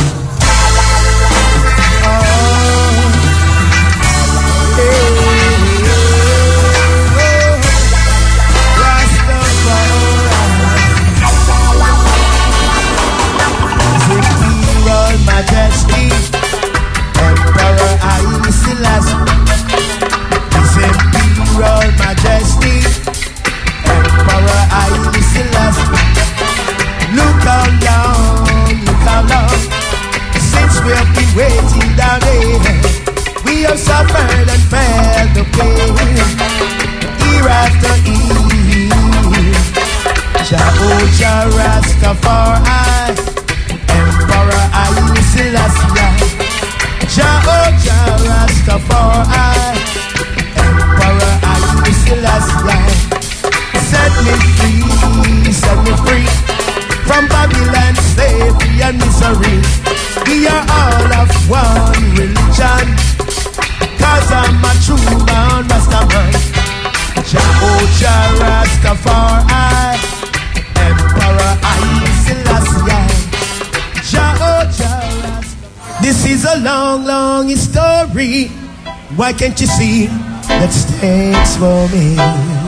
[SPEAKER 12] Majesty, Emperor Haile Selassie. His Imperial Majesty, Emperor Haile Selassie. Look how long, look how long, since we have been waiting down there. We have suffered and felt the pain, year after year. Jehovah Rastafari, Emperor Haile Selassie. Jehovah Rastafari, Emperor Haile Selassie. Set me free, set me free from Babylon, slavery and misery. We are all of one religion, cause I'm a true born Rastaman. Jehovah Rastafari, Emperor Haile Selassie. Jehovah. This is a long, long story. Why can't you see that stands for me?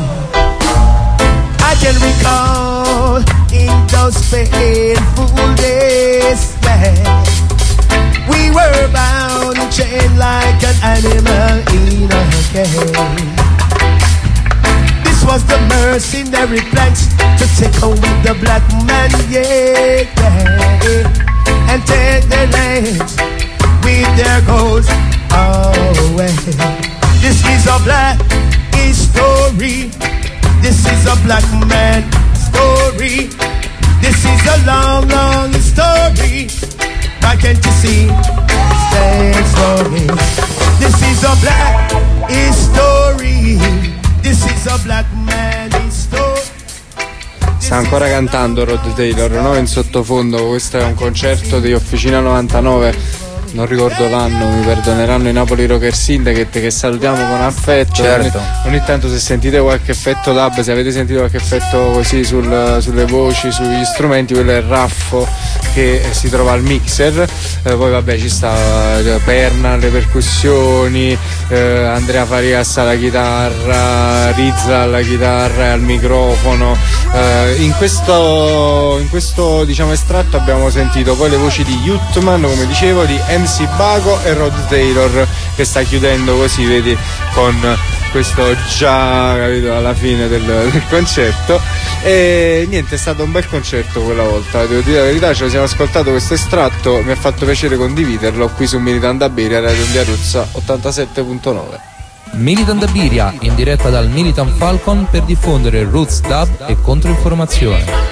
[SPEAKER 12] I can recall in those painful days when we were bound and chained like an animal in a cage. This was the mercenary plans to take away the black man, yeah, yeah, and take their lands with their goals away. This is a black history. This is a black man story. This is a long, long story. Why can't you see? Stand slowly. This is a black history. This is a black man history.
[SPEAKER 4] Sta ancora cantando Rod Taylor, no? In sottofondo. Questo è un concerto di Officina novantanove. Non ricordo l'anno, mi perdoneranno i Napoli Rocker Syndicate, che salutiamo con affetto.
[SPEAKER 2] Certo.
[SPEAKER 4] Ogni, ogni tanto se sentite qualche effetto dub, se avete sentito qualche effetto così sul, sulle voci, sugli strumenti, quello è il Raffo che si trova al mixer. Eh, poi vabbè ci sta eh, Perna alle percussioni, eh, Andrea Farias alla chitarra, Rizza alla chitarra e al microfono. Eh, in questo, in questo diciamo estratto abbiamo sentito poi le voci di Youthman, come dicevo, di M C Bago e Rod Taylor, che sta chiudendo così, vedi, con questo già, capito, alla fine del, del concerto. E niente, è stato un bel concerto quella volta, devo dire la verità. Ce lo siamo ascoltato questo estratto, mi ha fatto piacere condividerlo qui su Militant Dabiria, Radio Ondarozza ottantasette punto nove.
[SPEAKER 13] Militant Dabiria, in diretta dal Militant Falcon per diffondere roots dub e controinformazione.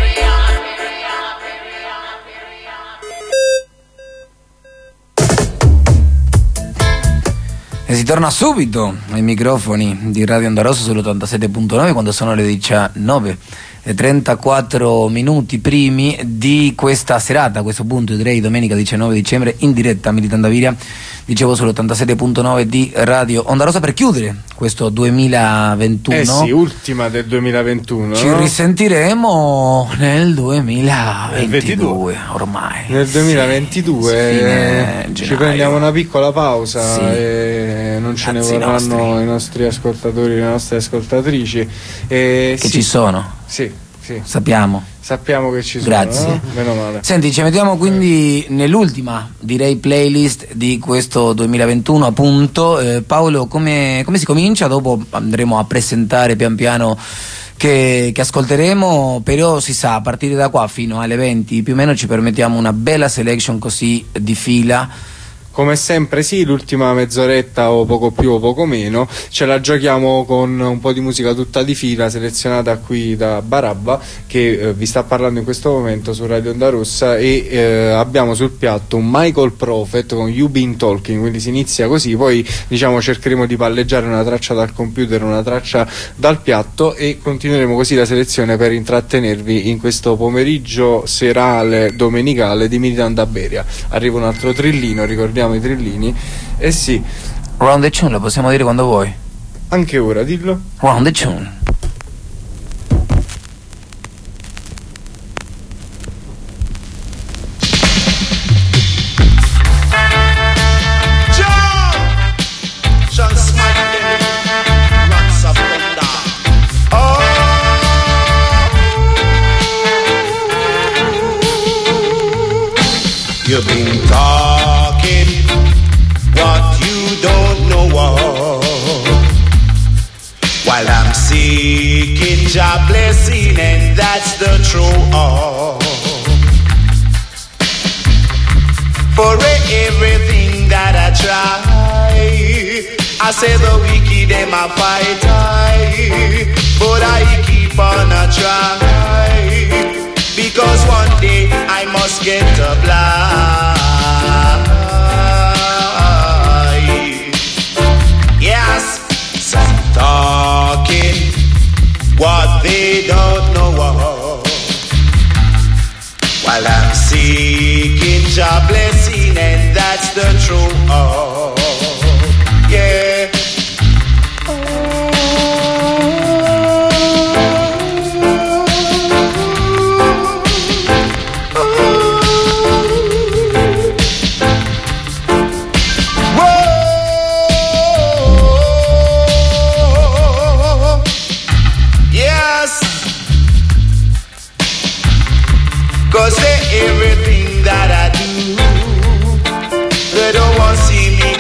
[SPEAKER 2] E si torna subito ai microfoni di Radio Onda Rossa sull'ottantasette punto nove quando sono le diciannove e trentaquattro minuti primi di questa serata. A questo punto direi domenica diciannove dicembre in diretta a Militant Dabiria, dicevo sull'ottantasette punto nove di Radio Onda Rossa, per chiudere questo duemilaventuno.
[SPEAKER 4] Eh sì, ultima del duemilaventuno.
[SPEAKER 2] Ci
[SPEAKER 4] no?
[SPEAKER 2] risentiremo nel duemilaventidue ormai.
[SPEAKER 4] Nel duemilaventidue
[SPEAKER 2] sì,
[SPEAKER 4] ci prendiamo una piccola pausa,
[SPEAKER 2] sì.
[SPEAKER 4] E non ce
[SPEAKER 2] Cazzi
[SPEAKER 4] ne vorranno
[SPEAKER 2] nostri.
[SPEAKER 4] i nostri ascoltatori, le nostre ascoltatrici. E
[SPEAKER 2] che
[SPEAKER 4] sì,
[SPEAKER 2] ci sono.
[SPEAKER 4] Sì, sì.
[SPEAKER 2] Sappiamo.
[SPEAKER 4] Sappiamo che ci sono.
[SPEAKER 2] Grazie.
[SPEAKER 4] No? Meno male.
[SPEAKER 2] Senti, ci mettiamo quindi nell'ultima, direi, playlist di questo duemilaventuno, appunto. Eh, Paolo, come, come si comincia? Dopo andremo a presentare pian piano che, che ascolteremo, però si sa, a partire da qua fino alle venti più o meno ci permettiamo una bella selection così di fila.
[SPEAKER 4] Come sempre sì, l'ultima mezz'oretta o poco più o poco meno ce la giochiamo con un po' di musica tutta di fila selezionata qui da Barabba, che eh, vi sta parlando in questo momento su Radio Onda Rossa, e eh, abbiamo sul piatto un Michael Prophet con You Been Talking, quindi si inizia così, poi diciamo cercheremo di palleggiare una traccia dal computer, una traccia dal piatto, e continueremo così la selezione per intrattenervi in questo pomeriggio serale domenicale di Militant Dabiria. Arriva un altro trillino, ricordiamo i trillini. E eh sì,
[SPEAKER 2] Round the Tune lo possiamo dire quando vuoi.
[SPEAKER 4] Anche ora, dillo.
[SPEAKER 2] Round the Tune.
[SPEAKER 14] You've been talking what you don't know of, while I'm seeking your blessing, and that's the true of. For everything that I try, I say the wicked them a fight I, but I keep on a try. Because one day I must get a blind. Yes, some talking what they don't know of, while I'm seeking your blessing, and that's the truth. Oh, yeah. Cause everything that I do, they don't want to see me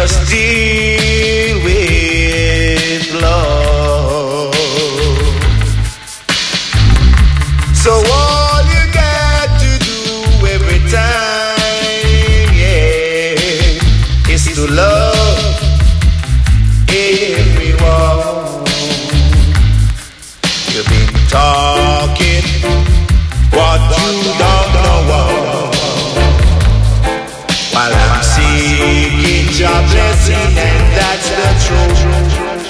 [SPEAKER 14] just deal with love. So all you got to do every time, yeah, is to love everyone. You've been talking what you don't know, while I'm seeking your blessing, and that's the truth.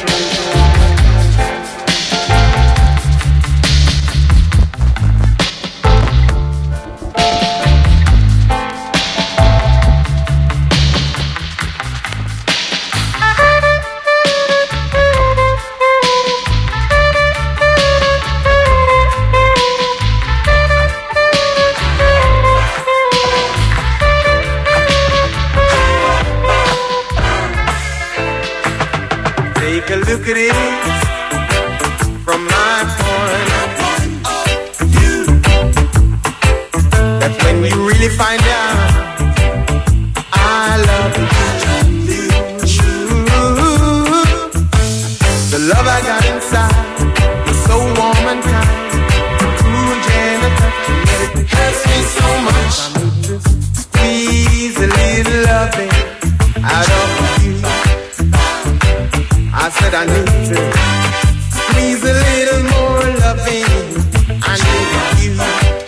[SPEAKER 6] Take a look at it from my point of view. That's when you really find out I love you. The love I got inside is so warm and kind, true and gentle, and it hurts me so much. I need to squeeze a little loving out of you. I said I need to squeeze a little more loving. I need you.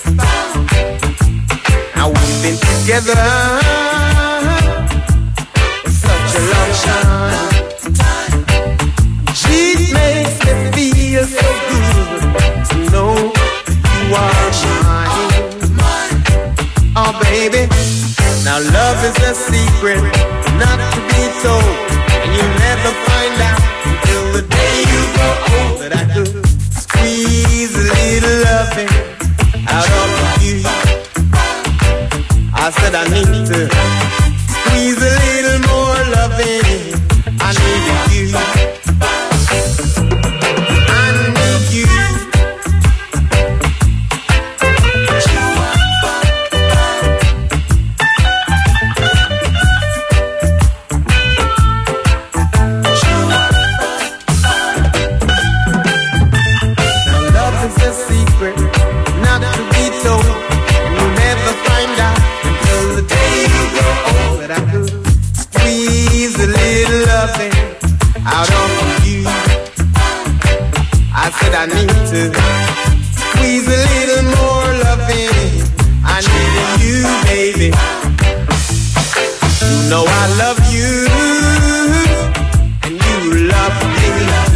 [SPEAKER 6] Now we've been together for such a long time. She makes me feel so good to know you are mine. Oh baby, now love is a secret not to be told, and you'll never find out till the day you grow old. But I could squeeze a little loving out of you. I said I need to squeeze a little more loving. I need you. I need you. Out of you, I said I need to squeeze a little more loving. I need you, baby. You know I love you, and you love me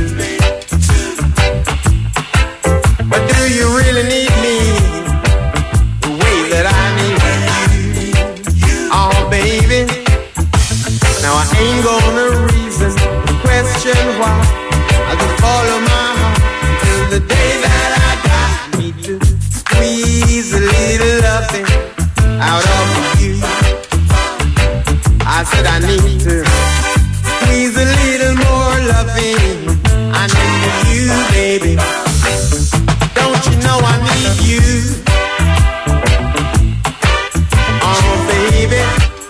[SPEAKER 6] too. But do you really need me the way that I need you? Oh, baby. Now I ain't gonna reason, question why. I can follow my heart till the day that I die. I need to squeeze a little loving out of you. I said I need to squeeze a little more loving. I need you, baby. Don't you know I need you? Oh, baby.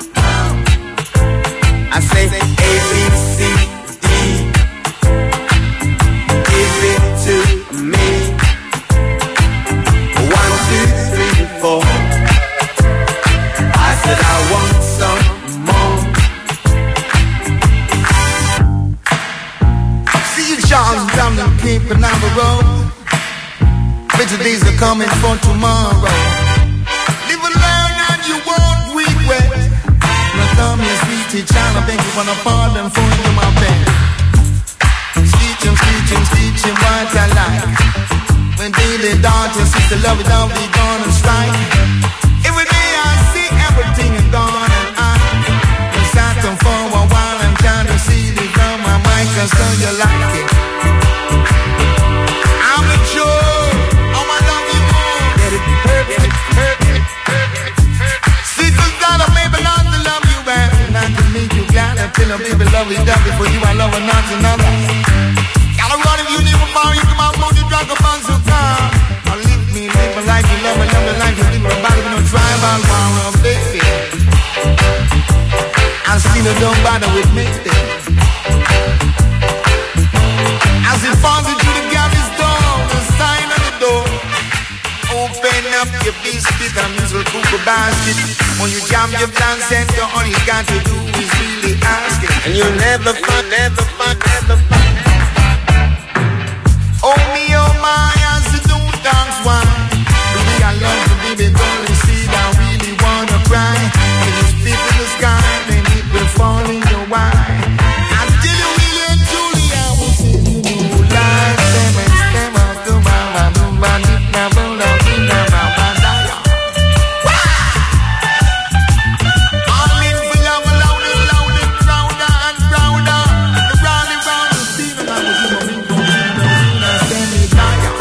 [SPEAKER 6] I say A, B, C, D, give it to me. One, two, three, four. I said I want some more.
[SPEAKER 12] See you, Charles, down the Cape and the road. Better days are coming for tomorrow. Live and learn and you won't regret. Come here, sweetie child, I beg you for a pardon for you, my bed. Teach him, teach him, teach him what I like. When daily daughter, sister, love it, don't be gone and strike. Every day I see everything is gone and I been sat down for a while and trying to see this on my mic, and so you like it. I'm not sure, oh I love you more. Let it hurt, let it hurt, let it hurt, let it hurt. Sisters gotta maybe not to love you back, not to make you glad until a baby love is done before you I love her not another. Gotta run if you need a bar, you come out, move you drunk a bunch of time. Now leave me, live my life, you love me, love me like you live my body, no tribal power, baby. I see
[SPEAKER 14] Tina, don't bother with me. As it falls into the galley's door, the sign on the door. Open up your biscuit and musical cooker basket. When you jam your plan center, all you got to do is really ask it. And you'll never find, never find, never find. Oh me, oh my, as the two dogs whine. Baby, I love you, baby, girl, you see, I really wanna cry. When you spit in the sky, then it will fall in your wine. I tell you really and truly, I will see you know like them and them out to my man, to my nip, now, boom, now, boom, now, now, now, now. All in for love, louder, louder, louder and louder. The round and round, the scene, and I was in my window, window, send me dire.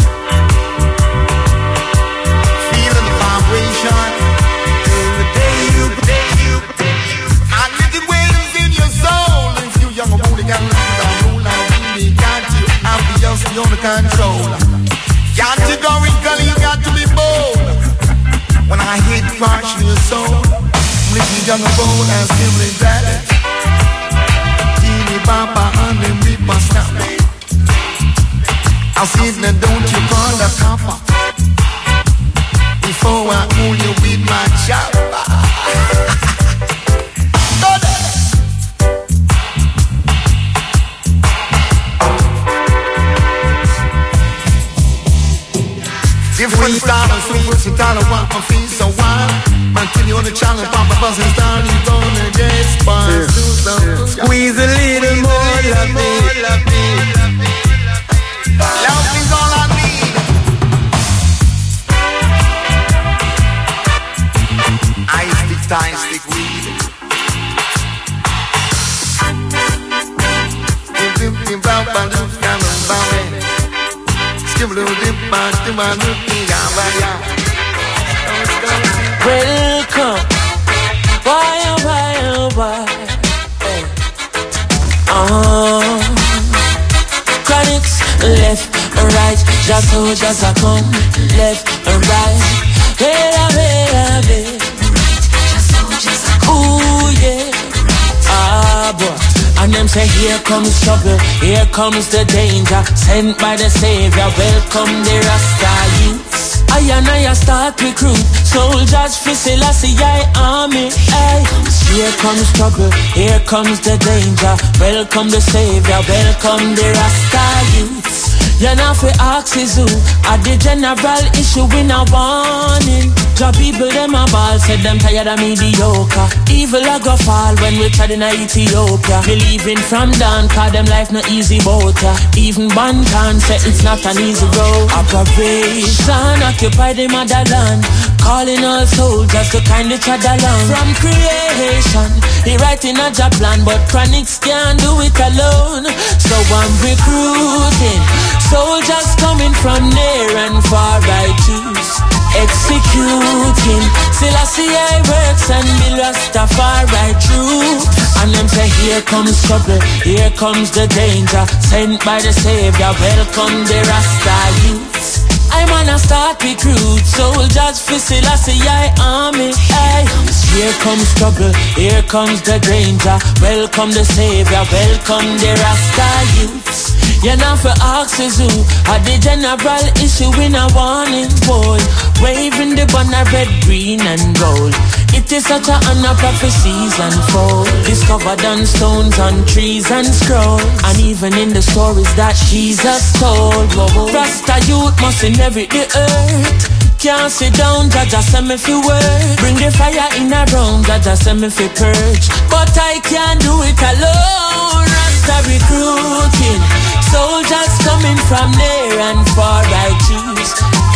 [SPEAKER 14] Feeling the vibration, every day you, day you, magnetic waves in your soul. If you young and only got round and roll, I really got you. I'm the just the only control. Categorically, you got to be bold. When I hit crush in your soul, I'm living young and bold and simply daddy. Teeny papa and them people stop me. I'll see now don't you call the copper before I own you with my chopper. Go there. Different style of sweet, versatile, I want my feet so wild. Continue on the channel, Papa Buzzing Star, you gonna get spun.
[SPEAKER 6] Squeeze a little more, love me.
[SPEAKER 14] Love is all I need. I stick time, stick weed. Dim dim dim bam bam bam bam bam. Skip a little dim bam dim bam dim bam bam.
[SPEAKER 6] Welcome, why oh why oh why? Hey. Uh, Chronics left and right, just so just a come left and right. Wait a wait a wait. Ooh yeah, ah boy. And them say here comes trouble, here comes the danger, sent by the Savior. Welcome the Rasta youths. I and I start recruit soldiers for Selassie I army. Ay. Here comes trouble, here comes the danger. Welcome the Savior, welcome the Rasta youths. You're not for axes who are the general issue in a warning. Job people them a ball, said them tired of mediocre. Evil a go fall when we tried in Ethiopia. Believing from down, cause them life no easy boat. Even Bantan said it's not an easy road. Operation occupy the motherland, calling all soldiers to kindly tread along. From creation, he writing a job plan, but Chronics can't do it alone. So I'm recruiting soldiers coming from near and far. I choose executing Selassie I works and the Rastafari true. And them say here comes trouble, here comes the danger, sent by the Savior. Welcome the Rasta youths. I'm on a start recruit soldiers for Selassie I army. Ay. Here comes trouble, here comes the danger. Welcome the Savior, welcome the Rasta youths. You're not for axes who are the general issue in a warning, boy. Waving the banner red, green and gold. It is such a honor prophecies unfold. Discovered on stones, on trees and scrolls. And even in the stories that Jesus told. Whoa, Rasta youth must inherit the earth. Can't sit down, Jaja send me fi work. Bring the fire in a round, Jaja send me fi purge. But I can't do it alone. Rasta recruiting soldiers coming from near and far. I choose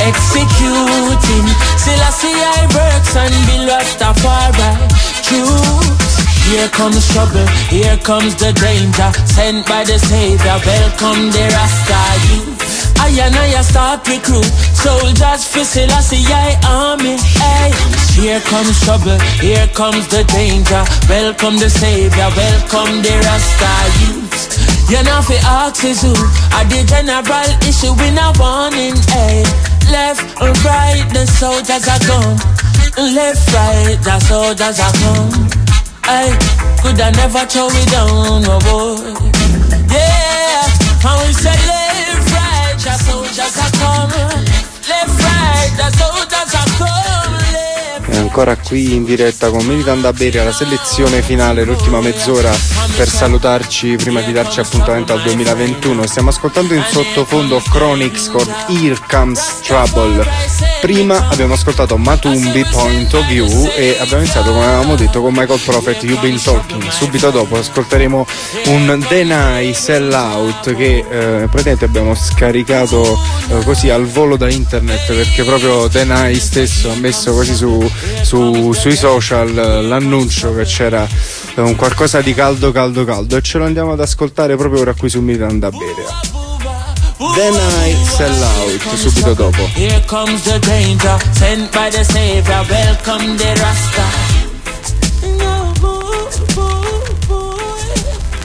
[SPEAKER 6] executing Selassie I works and the Rastafari truth. Here comes trouble, here comes the danger, sent by the Savior. Welcome the Rasta youth. I and I start recruit soldiers for Selassie I army. Ay. Here comes trouble, here comes the danger. Welcome the Savior, welcome the Rasta youths. You're not for axes who are the general issue in a warning. Ay. Left or right, the soldiers are gone. Left, right, the soldiers are gone. I could I never throw it down, no boy. Yeah, and we say left, right, the soldiers are come. Left, right, the soldiers are come.
[SPEAKER 4] E ancora qui in diretta con Militant da Beria, la selezione finale, l'ultima mezz'ora per salutarci prima di darci appuntamento al duemilaventuno. Stiamo ascoltando in sottofondo Chronix con Here Comes Trouble. Prima abbiamo ascoltato Matumbi, Point of View, e abbiamo iniziato, come avevamo detto, con Michael Prophet, You've Been Talking. Subito dopo ascolteremo un Deny Sell Out che eh, praticamente abbiamo scaricato eh, così al volo da internet, perché proprio Deny stesso ha messo così su, su, sui social eh, l'annuncio che c'era eh, un qualcosa di caldo caldo caldo, e ce lo andiamo ad ascoltare proprio ora qui su Militant da Beria. Then I Sell Out subito dopo.
[SPEAKER 6] Here comes the danger, sent by the Savior, welcome the Rasta. No, boy, boy, boy.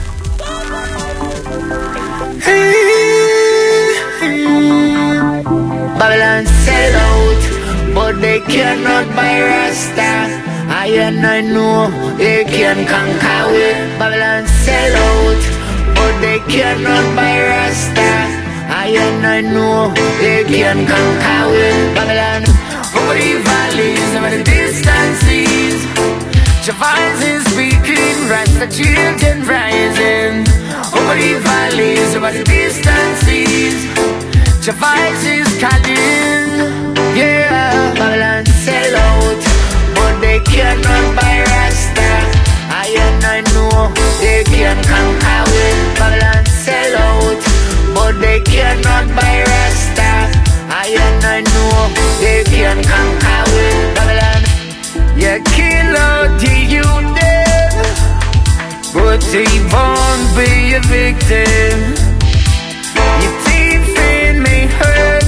[SPEAKER 6] Babylon sell out, but they cannot buy Rasta. I and I know they can conquer with. Babylon sell out, but they cannot buy Rasta. I and I know they can conquer with Babylon. Over the valleys, over the distances, Javaz is speaking, Rasta children rising. Over the valleys, over the distances, Javaz is calling. Yeah, Babylon sell out, but they cannot buy Rasta. I and I know they can conquer with Babylon sell out, but they cannot buy Rasta. I and I know they can conquer with Babylon. Yeah, kill out the youth them, but they won't be a victim. Your teeth in me hurt,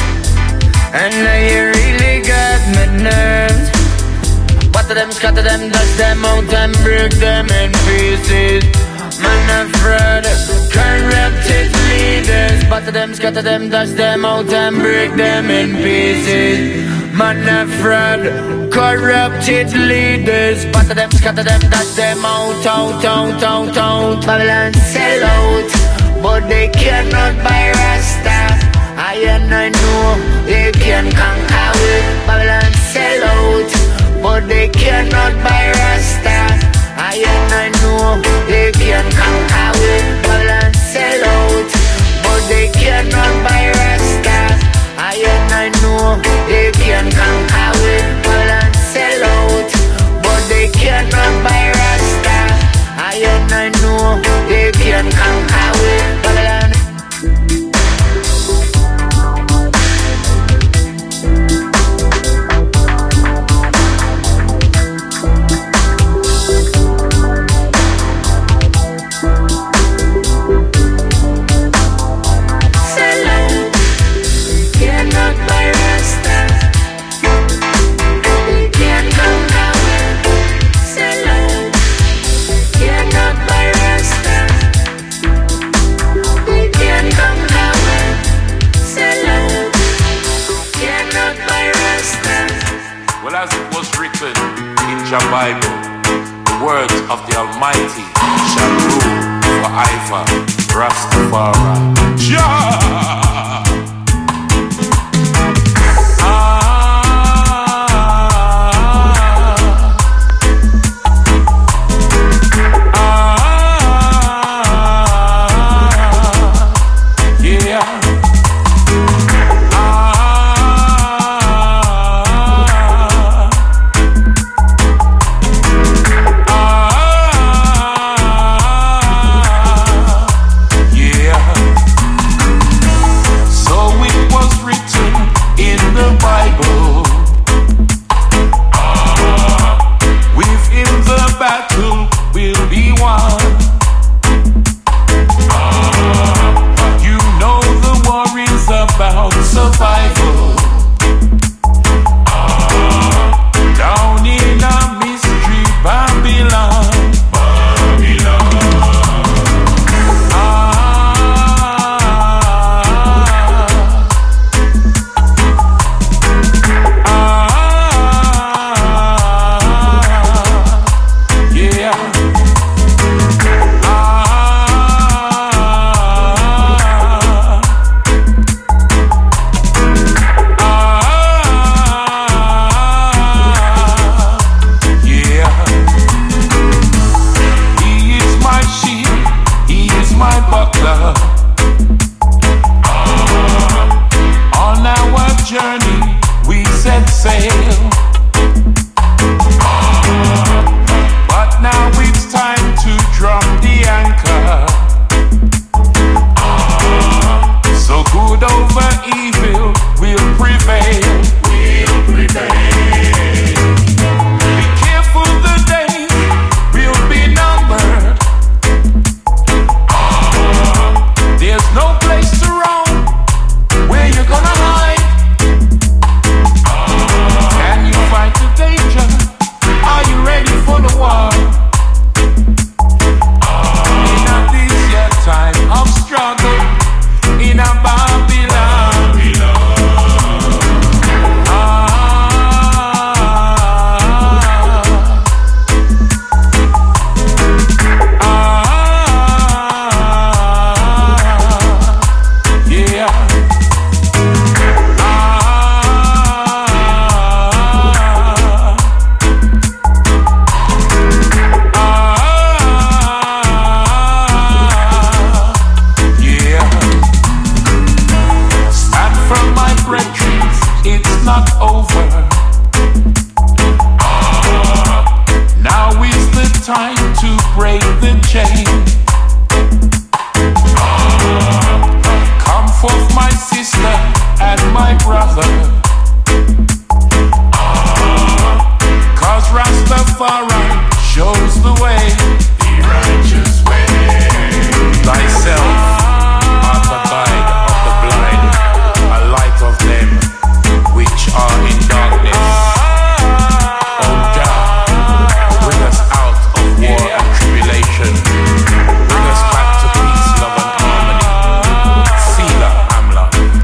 [SPEAKER 6] and now you really got my nerves. Butter them, scatter them, dust them out and break them in pieces. Man of fraud, corrupted leaders. Butter them, scatter them, dust them out and break them in pieces. Man of fraud, corrupted leaders. Butter them, scatter them, dust them out, out, out, out, out. Babylon sell out, but they cannot buy Rasta. I and I know they can conquer with Babylon sell out, but they cannot buy Rasta. I and I know they can conquer with Babylon sell out, but they cannot buy Rasta. I and I know they can conquer with Babylon sell out, but they cannot buy Rasta. I and I know they can conquer with Babylon.
[SPEAKER 15] Your Bible, the words of the Almighty shall rule forever. Rastafari. Yeah! break the chain. Come forth, my sister and my brother, cause Rastafari shows the way, the righteous way. Thyself art the guide of the blind, a light of them which are in darkness. Oh Jah, bring us out of war and tribulation. Bring us back to peace, love and harmony. Sila Amla.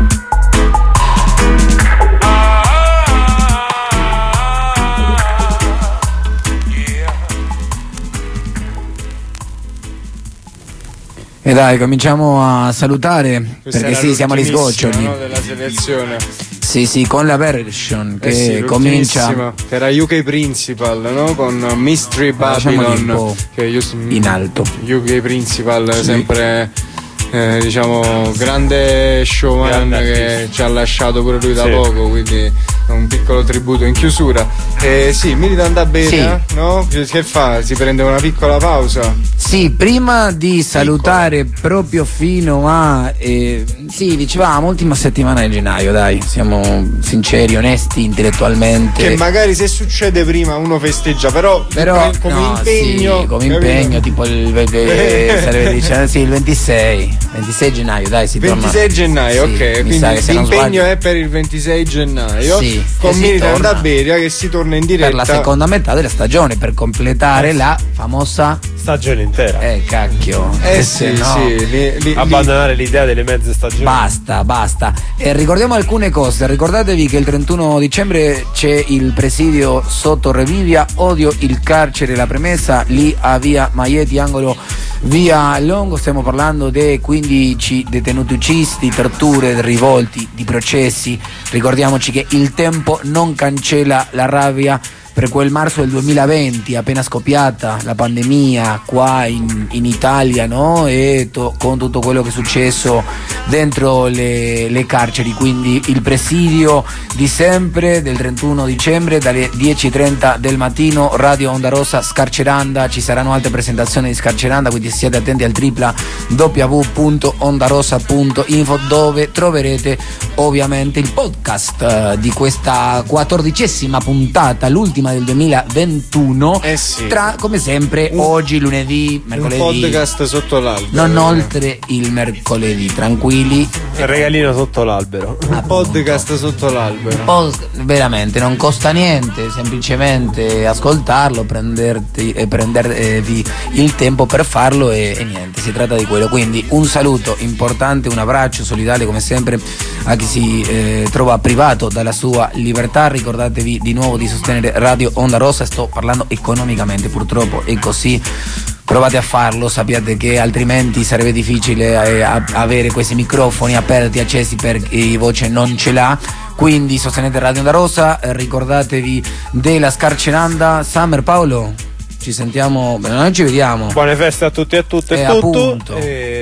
[SPEAKER 2] E dai, cominciamo a salutare.
[SPEAKER 4] Questa
[SPEAKER 2] perché
[SPEAKER 4] era
[SPEAKER 2] sì, siamo agli sgoccioli,
[SPEAKER 4] no, della selezione.
[SPEAKER 2] Sì, sì, con la version che
[SPEAKER 4] Eh sì,
[SPEAKER 2] comincia
[SPEAKER 4] l'ultimissima, che era U K Principal, no? Con Mystery
[SPEAKER 2] Lasciamoli un
[SPEAKER 4] Babylon,
[SPEAKER 2] po'
[SPEAKER 4] che io,
[SPEAKER 2] in alto.
[SPEAKER 4] U K Principal,
[SPEAKER 2] Sì.
[SPEAKER 4] sempre eh, diciamo grande showman,
[SPEAKER 3] Grande
[SPEAKER 4] che
[SPEAKER 3] artista.
[SPEAKER 4] ci ha lasciato pure lui da
[SPEAKER 3] Sì.
[SPEAKER 4] poco, quindi un piccolo tributo in chiusura. Eh, sì, Militant Abberia, no? Che fa? Si prende una piccola pausa?
[SPEAKER 2] Sì, prima di salutare proprio fino a eh, sì, dicevamo ultima settimana di gennaio, dai, siamo sinceri, onesti intellettualmente.
[SPEAKER 4] Che magari se succede prima uno festeggia, però,
[SPEAKER 2] Però
[SPEAKER 4] come
[SPEAKER 2] no,
[SPEAKER 4] impegno,
[SPEAKER 2] sì, come
[SPEAKER 4] capito?
[SPEAKER 2] impegno, tipo il, eh, sarebbe, diciamo, sì, il ventisei ventisei gennaio, dai, si torna.
[SPEAKER 4] ventisei gennaio,
[SPEAKER 2] Sì,
[SPEAKER 4] ok,
[SPEAKER 2] mi
[SPEAKER 4] quindi
[SPEAKER 2] sa che se non
[SPEAKER 4] l'impegno
[SPEAKER 2] sbaglio-
[SPEAKER 4] è per il ventisei gennaio,
[SPEAKER 2] Sì,
[SPEAKER 4] con
[SPEAKER 2] e si
[SPEAKER 4] Militant
[SPEAKER 2] torna
[SPEAKER 4] Abberia che si torna in diretta
[SPEAKER 2] per la seconda metà della stagione, per completare la famosa
[SPEAKER 3] stagione intera.
[SPEAKER 2] Eh cacchio.
[SPEAKER 4] Eh
[SPEAKER 2] E
[SPEAKER 4] sì,
[SPEAKER 2] se no-
[SPEAKER 4] sì, li- li-
[SPEAKER 3] abbandonare l'idea delle mezze stagioni.
[SPEAKER 2] Basta, basta. E ricordiamo alcune cose. Ricordatevi che il trentuno dicembre c'è il presidio sotto Revivia, odio il carcere, la premessa, lì a via Maieti, angolo via Longo. Stiamo parlando dei quindici detenuti uccisi, di torture, di rivolti, di processi. Ricordiamoci che il tempo non cancella la rabbia per quel marzo del duemilaventi, appena scoppiata la pandemia qua in, in Italia, no? E to- con tutto quello che è successo dentro le, le carceri, quindi il presidio di sempre del trentuno dicembre dalle dieci e trenta del mattino, Radio Onda Rossa Scarceranda. Ci saranno altre presentazioni di Scarceranda, quindi siate attenti al tripla w w w punto ondarossa punto info, dove troverete ovviamente il podcast eh, di questa quattordicesima puntata, l'ultima del duemilaventuno,
[SPEAKER 4] Eh sì.
[SPEAKER 2] tra come sempre oggi, lunedì, mercoledì,
[SPEAKER 4] un podcast sotto l'albero,
[SPEAKER 2] non oltre il mercoledì, tranquilli.
[SPEAKER 3] Il regalino sotto l'albero.
[SPEAKER 4] un podcast sotto l'albero.
[SPEAKER 2] Post- veramente non costa niente, semplicemente ascoltarlo, prenderti, eh, prendervi il tempo per farlo e, e niente, si tratta di quello. Quindi un saluto importante, un abbraccio solidale come sempre a chi si eh, trova privato dalla sua libertà. Ricordatevi di nuovo di sostenere Radio Onda Rossa, sto parlando economicamente, purtroppo è così. Provate a farlo, sappiate che altrimenti sarebbe difficile eh, a- avere questi microfoni aperti, accesi, per chi voce non ce l'ha. Quindi sostenete Radio Onda Rossa, eh, ricordatevi della Scarceranda. Summer, Paolo, ci sentiamo, beh, noi ci vediamo.
[SPEAKER 3] Buone feste a tutti e a tutte
[SPEAKER 2] Eh,
[SPEAKER 3] e tutto.
[SPEAKER 2] appunto.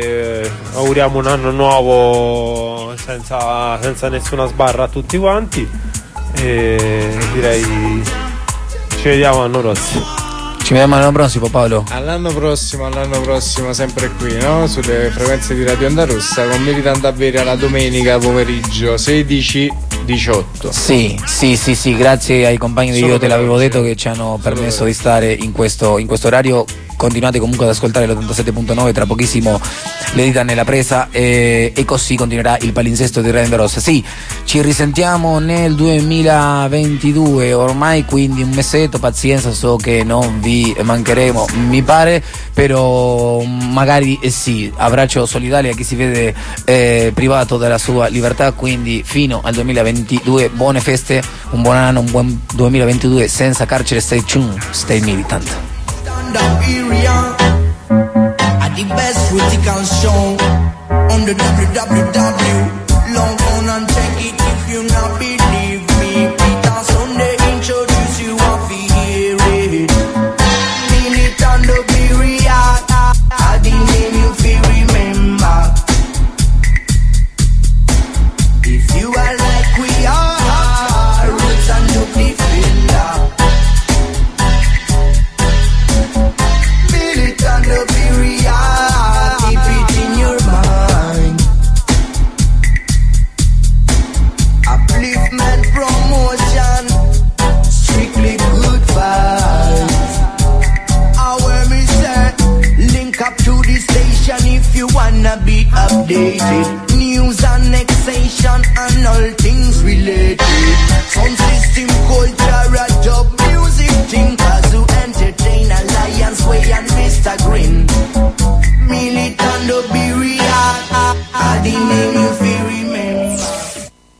[SPEAKER 3] E auguriamo un anno nuovo senza, senza nessuna sbarra a tutti quanti. E direi ci vediamo l'anno prossimo.
[SPEAKER 2] Ci vediamo l'anno prossimo, Paolo.
[SPEAKER 4] All'anno prossimo, all'anno prossimo, sempre qui, no? Sulle frequenze di Radio Onda Rossa, con Militant Abberia la domenica pomeriggio sedici diciotto.
[SPEAKER 2] Sì, sì, sì, sì, grazie ai compagni di
[SPEAKER 4] Solo
[SPEAKER 2] Io te
[SPEAKER 4] per
[SPEAKER 2] l'avevo
[SPEAKER 4] oggi,
[SPEAKER 2] detto
[SPEAKER 4] eh.
[SPEAKER 2] che ci hanno
[SPEAKER 4] Solo
[SPEAKER 2] permesso
[SPEAKER 4] per
[SPEAKER 2] di stare in questo, in questo orario. Continuate comunque ad ascoltare l'ottantasette punto nove, tra pochissimo le dita nella presa e, e così continuerà il palinsesto di Radio Onda Rossa. Sì, ci risentiamo nel duemilaventidue ormai, quindi un mesetto, pazienza, so che non vi mancheremo, mi pare, però magari eh sì, abbraccio solidale a chi si vede eh, privato della sua libertà, quindi fino al duemilaventidue, buone feste, un buon anno, un buon duemilaventidue senza carcere. Stay tuned, stay militant.
[SPEAKER 6] Stand up area at the best critical show on the w w w. Log on and check it if you not believe me. Peter Sunday introduce you off hear it. Militant up area at the name you feel remember. If you are like we are, roots and no defender. Militant. updated. News, annexation, and all things related. Sound system, culture, a dub music thing. Cause to entertain Alliance Way and Mister Green. Militant to be real. I the name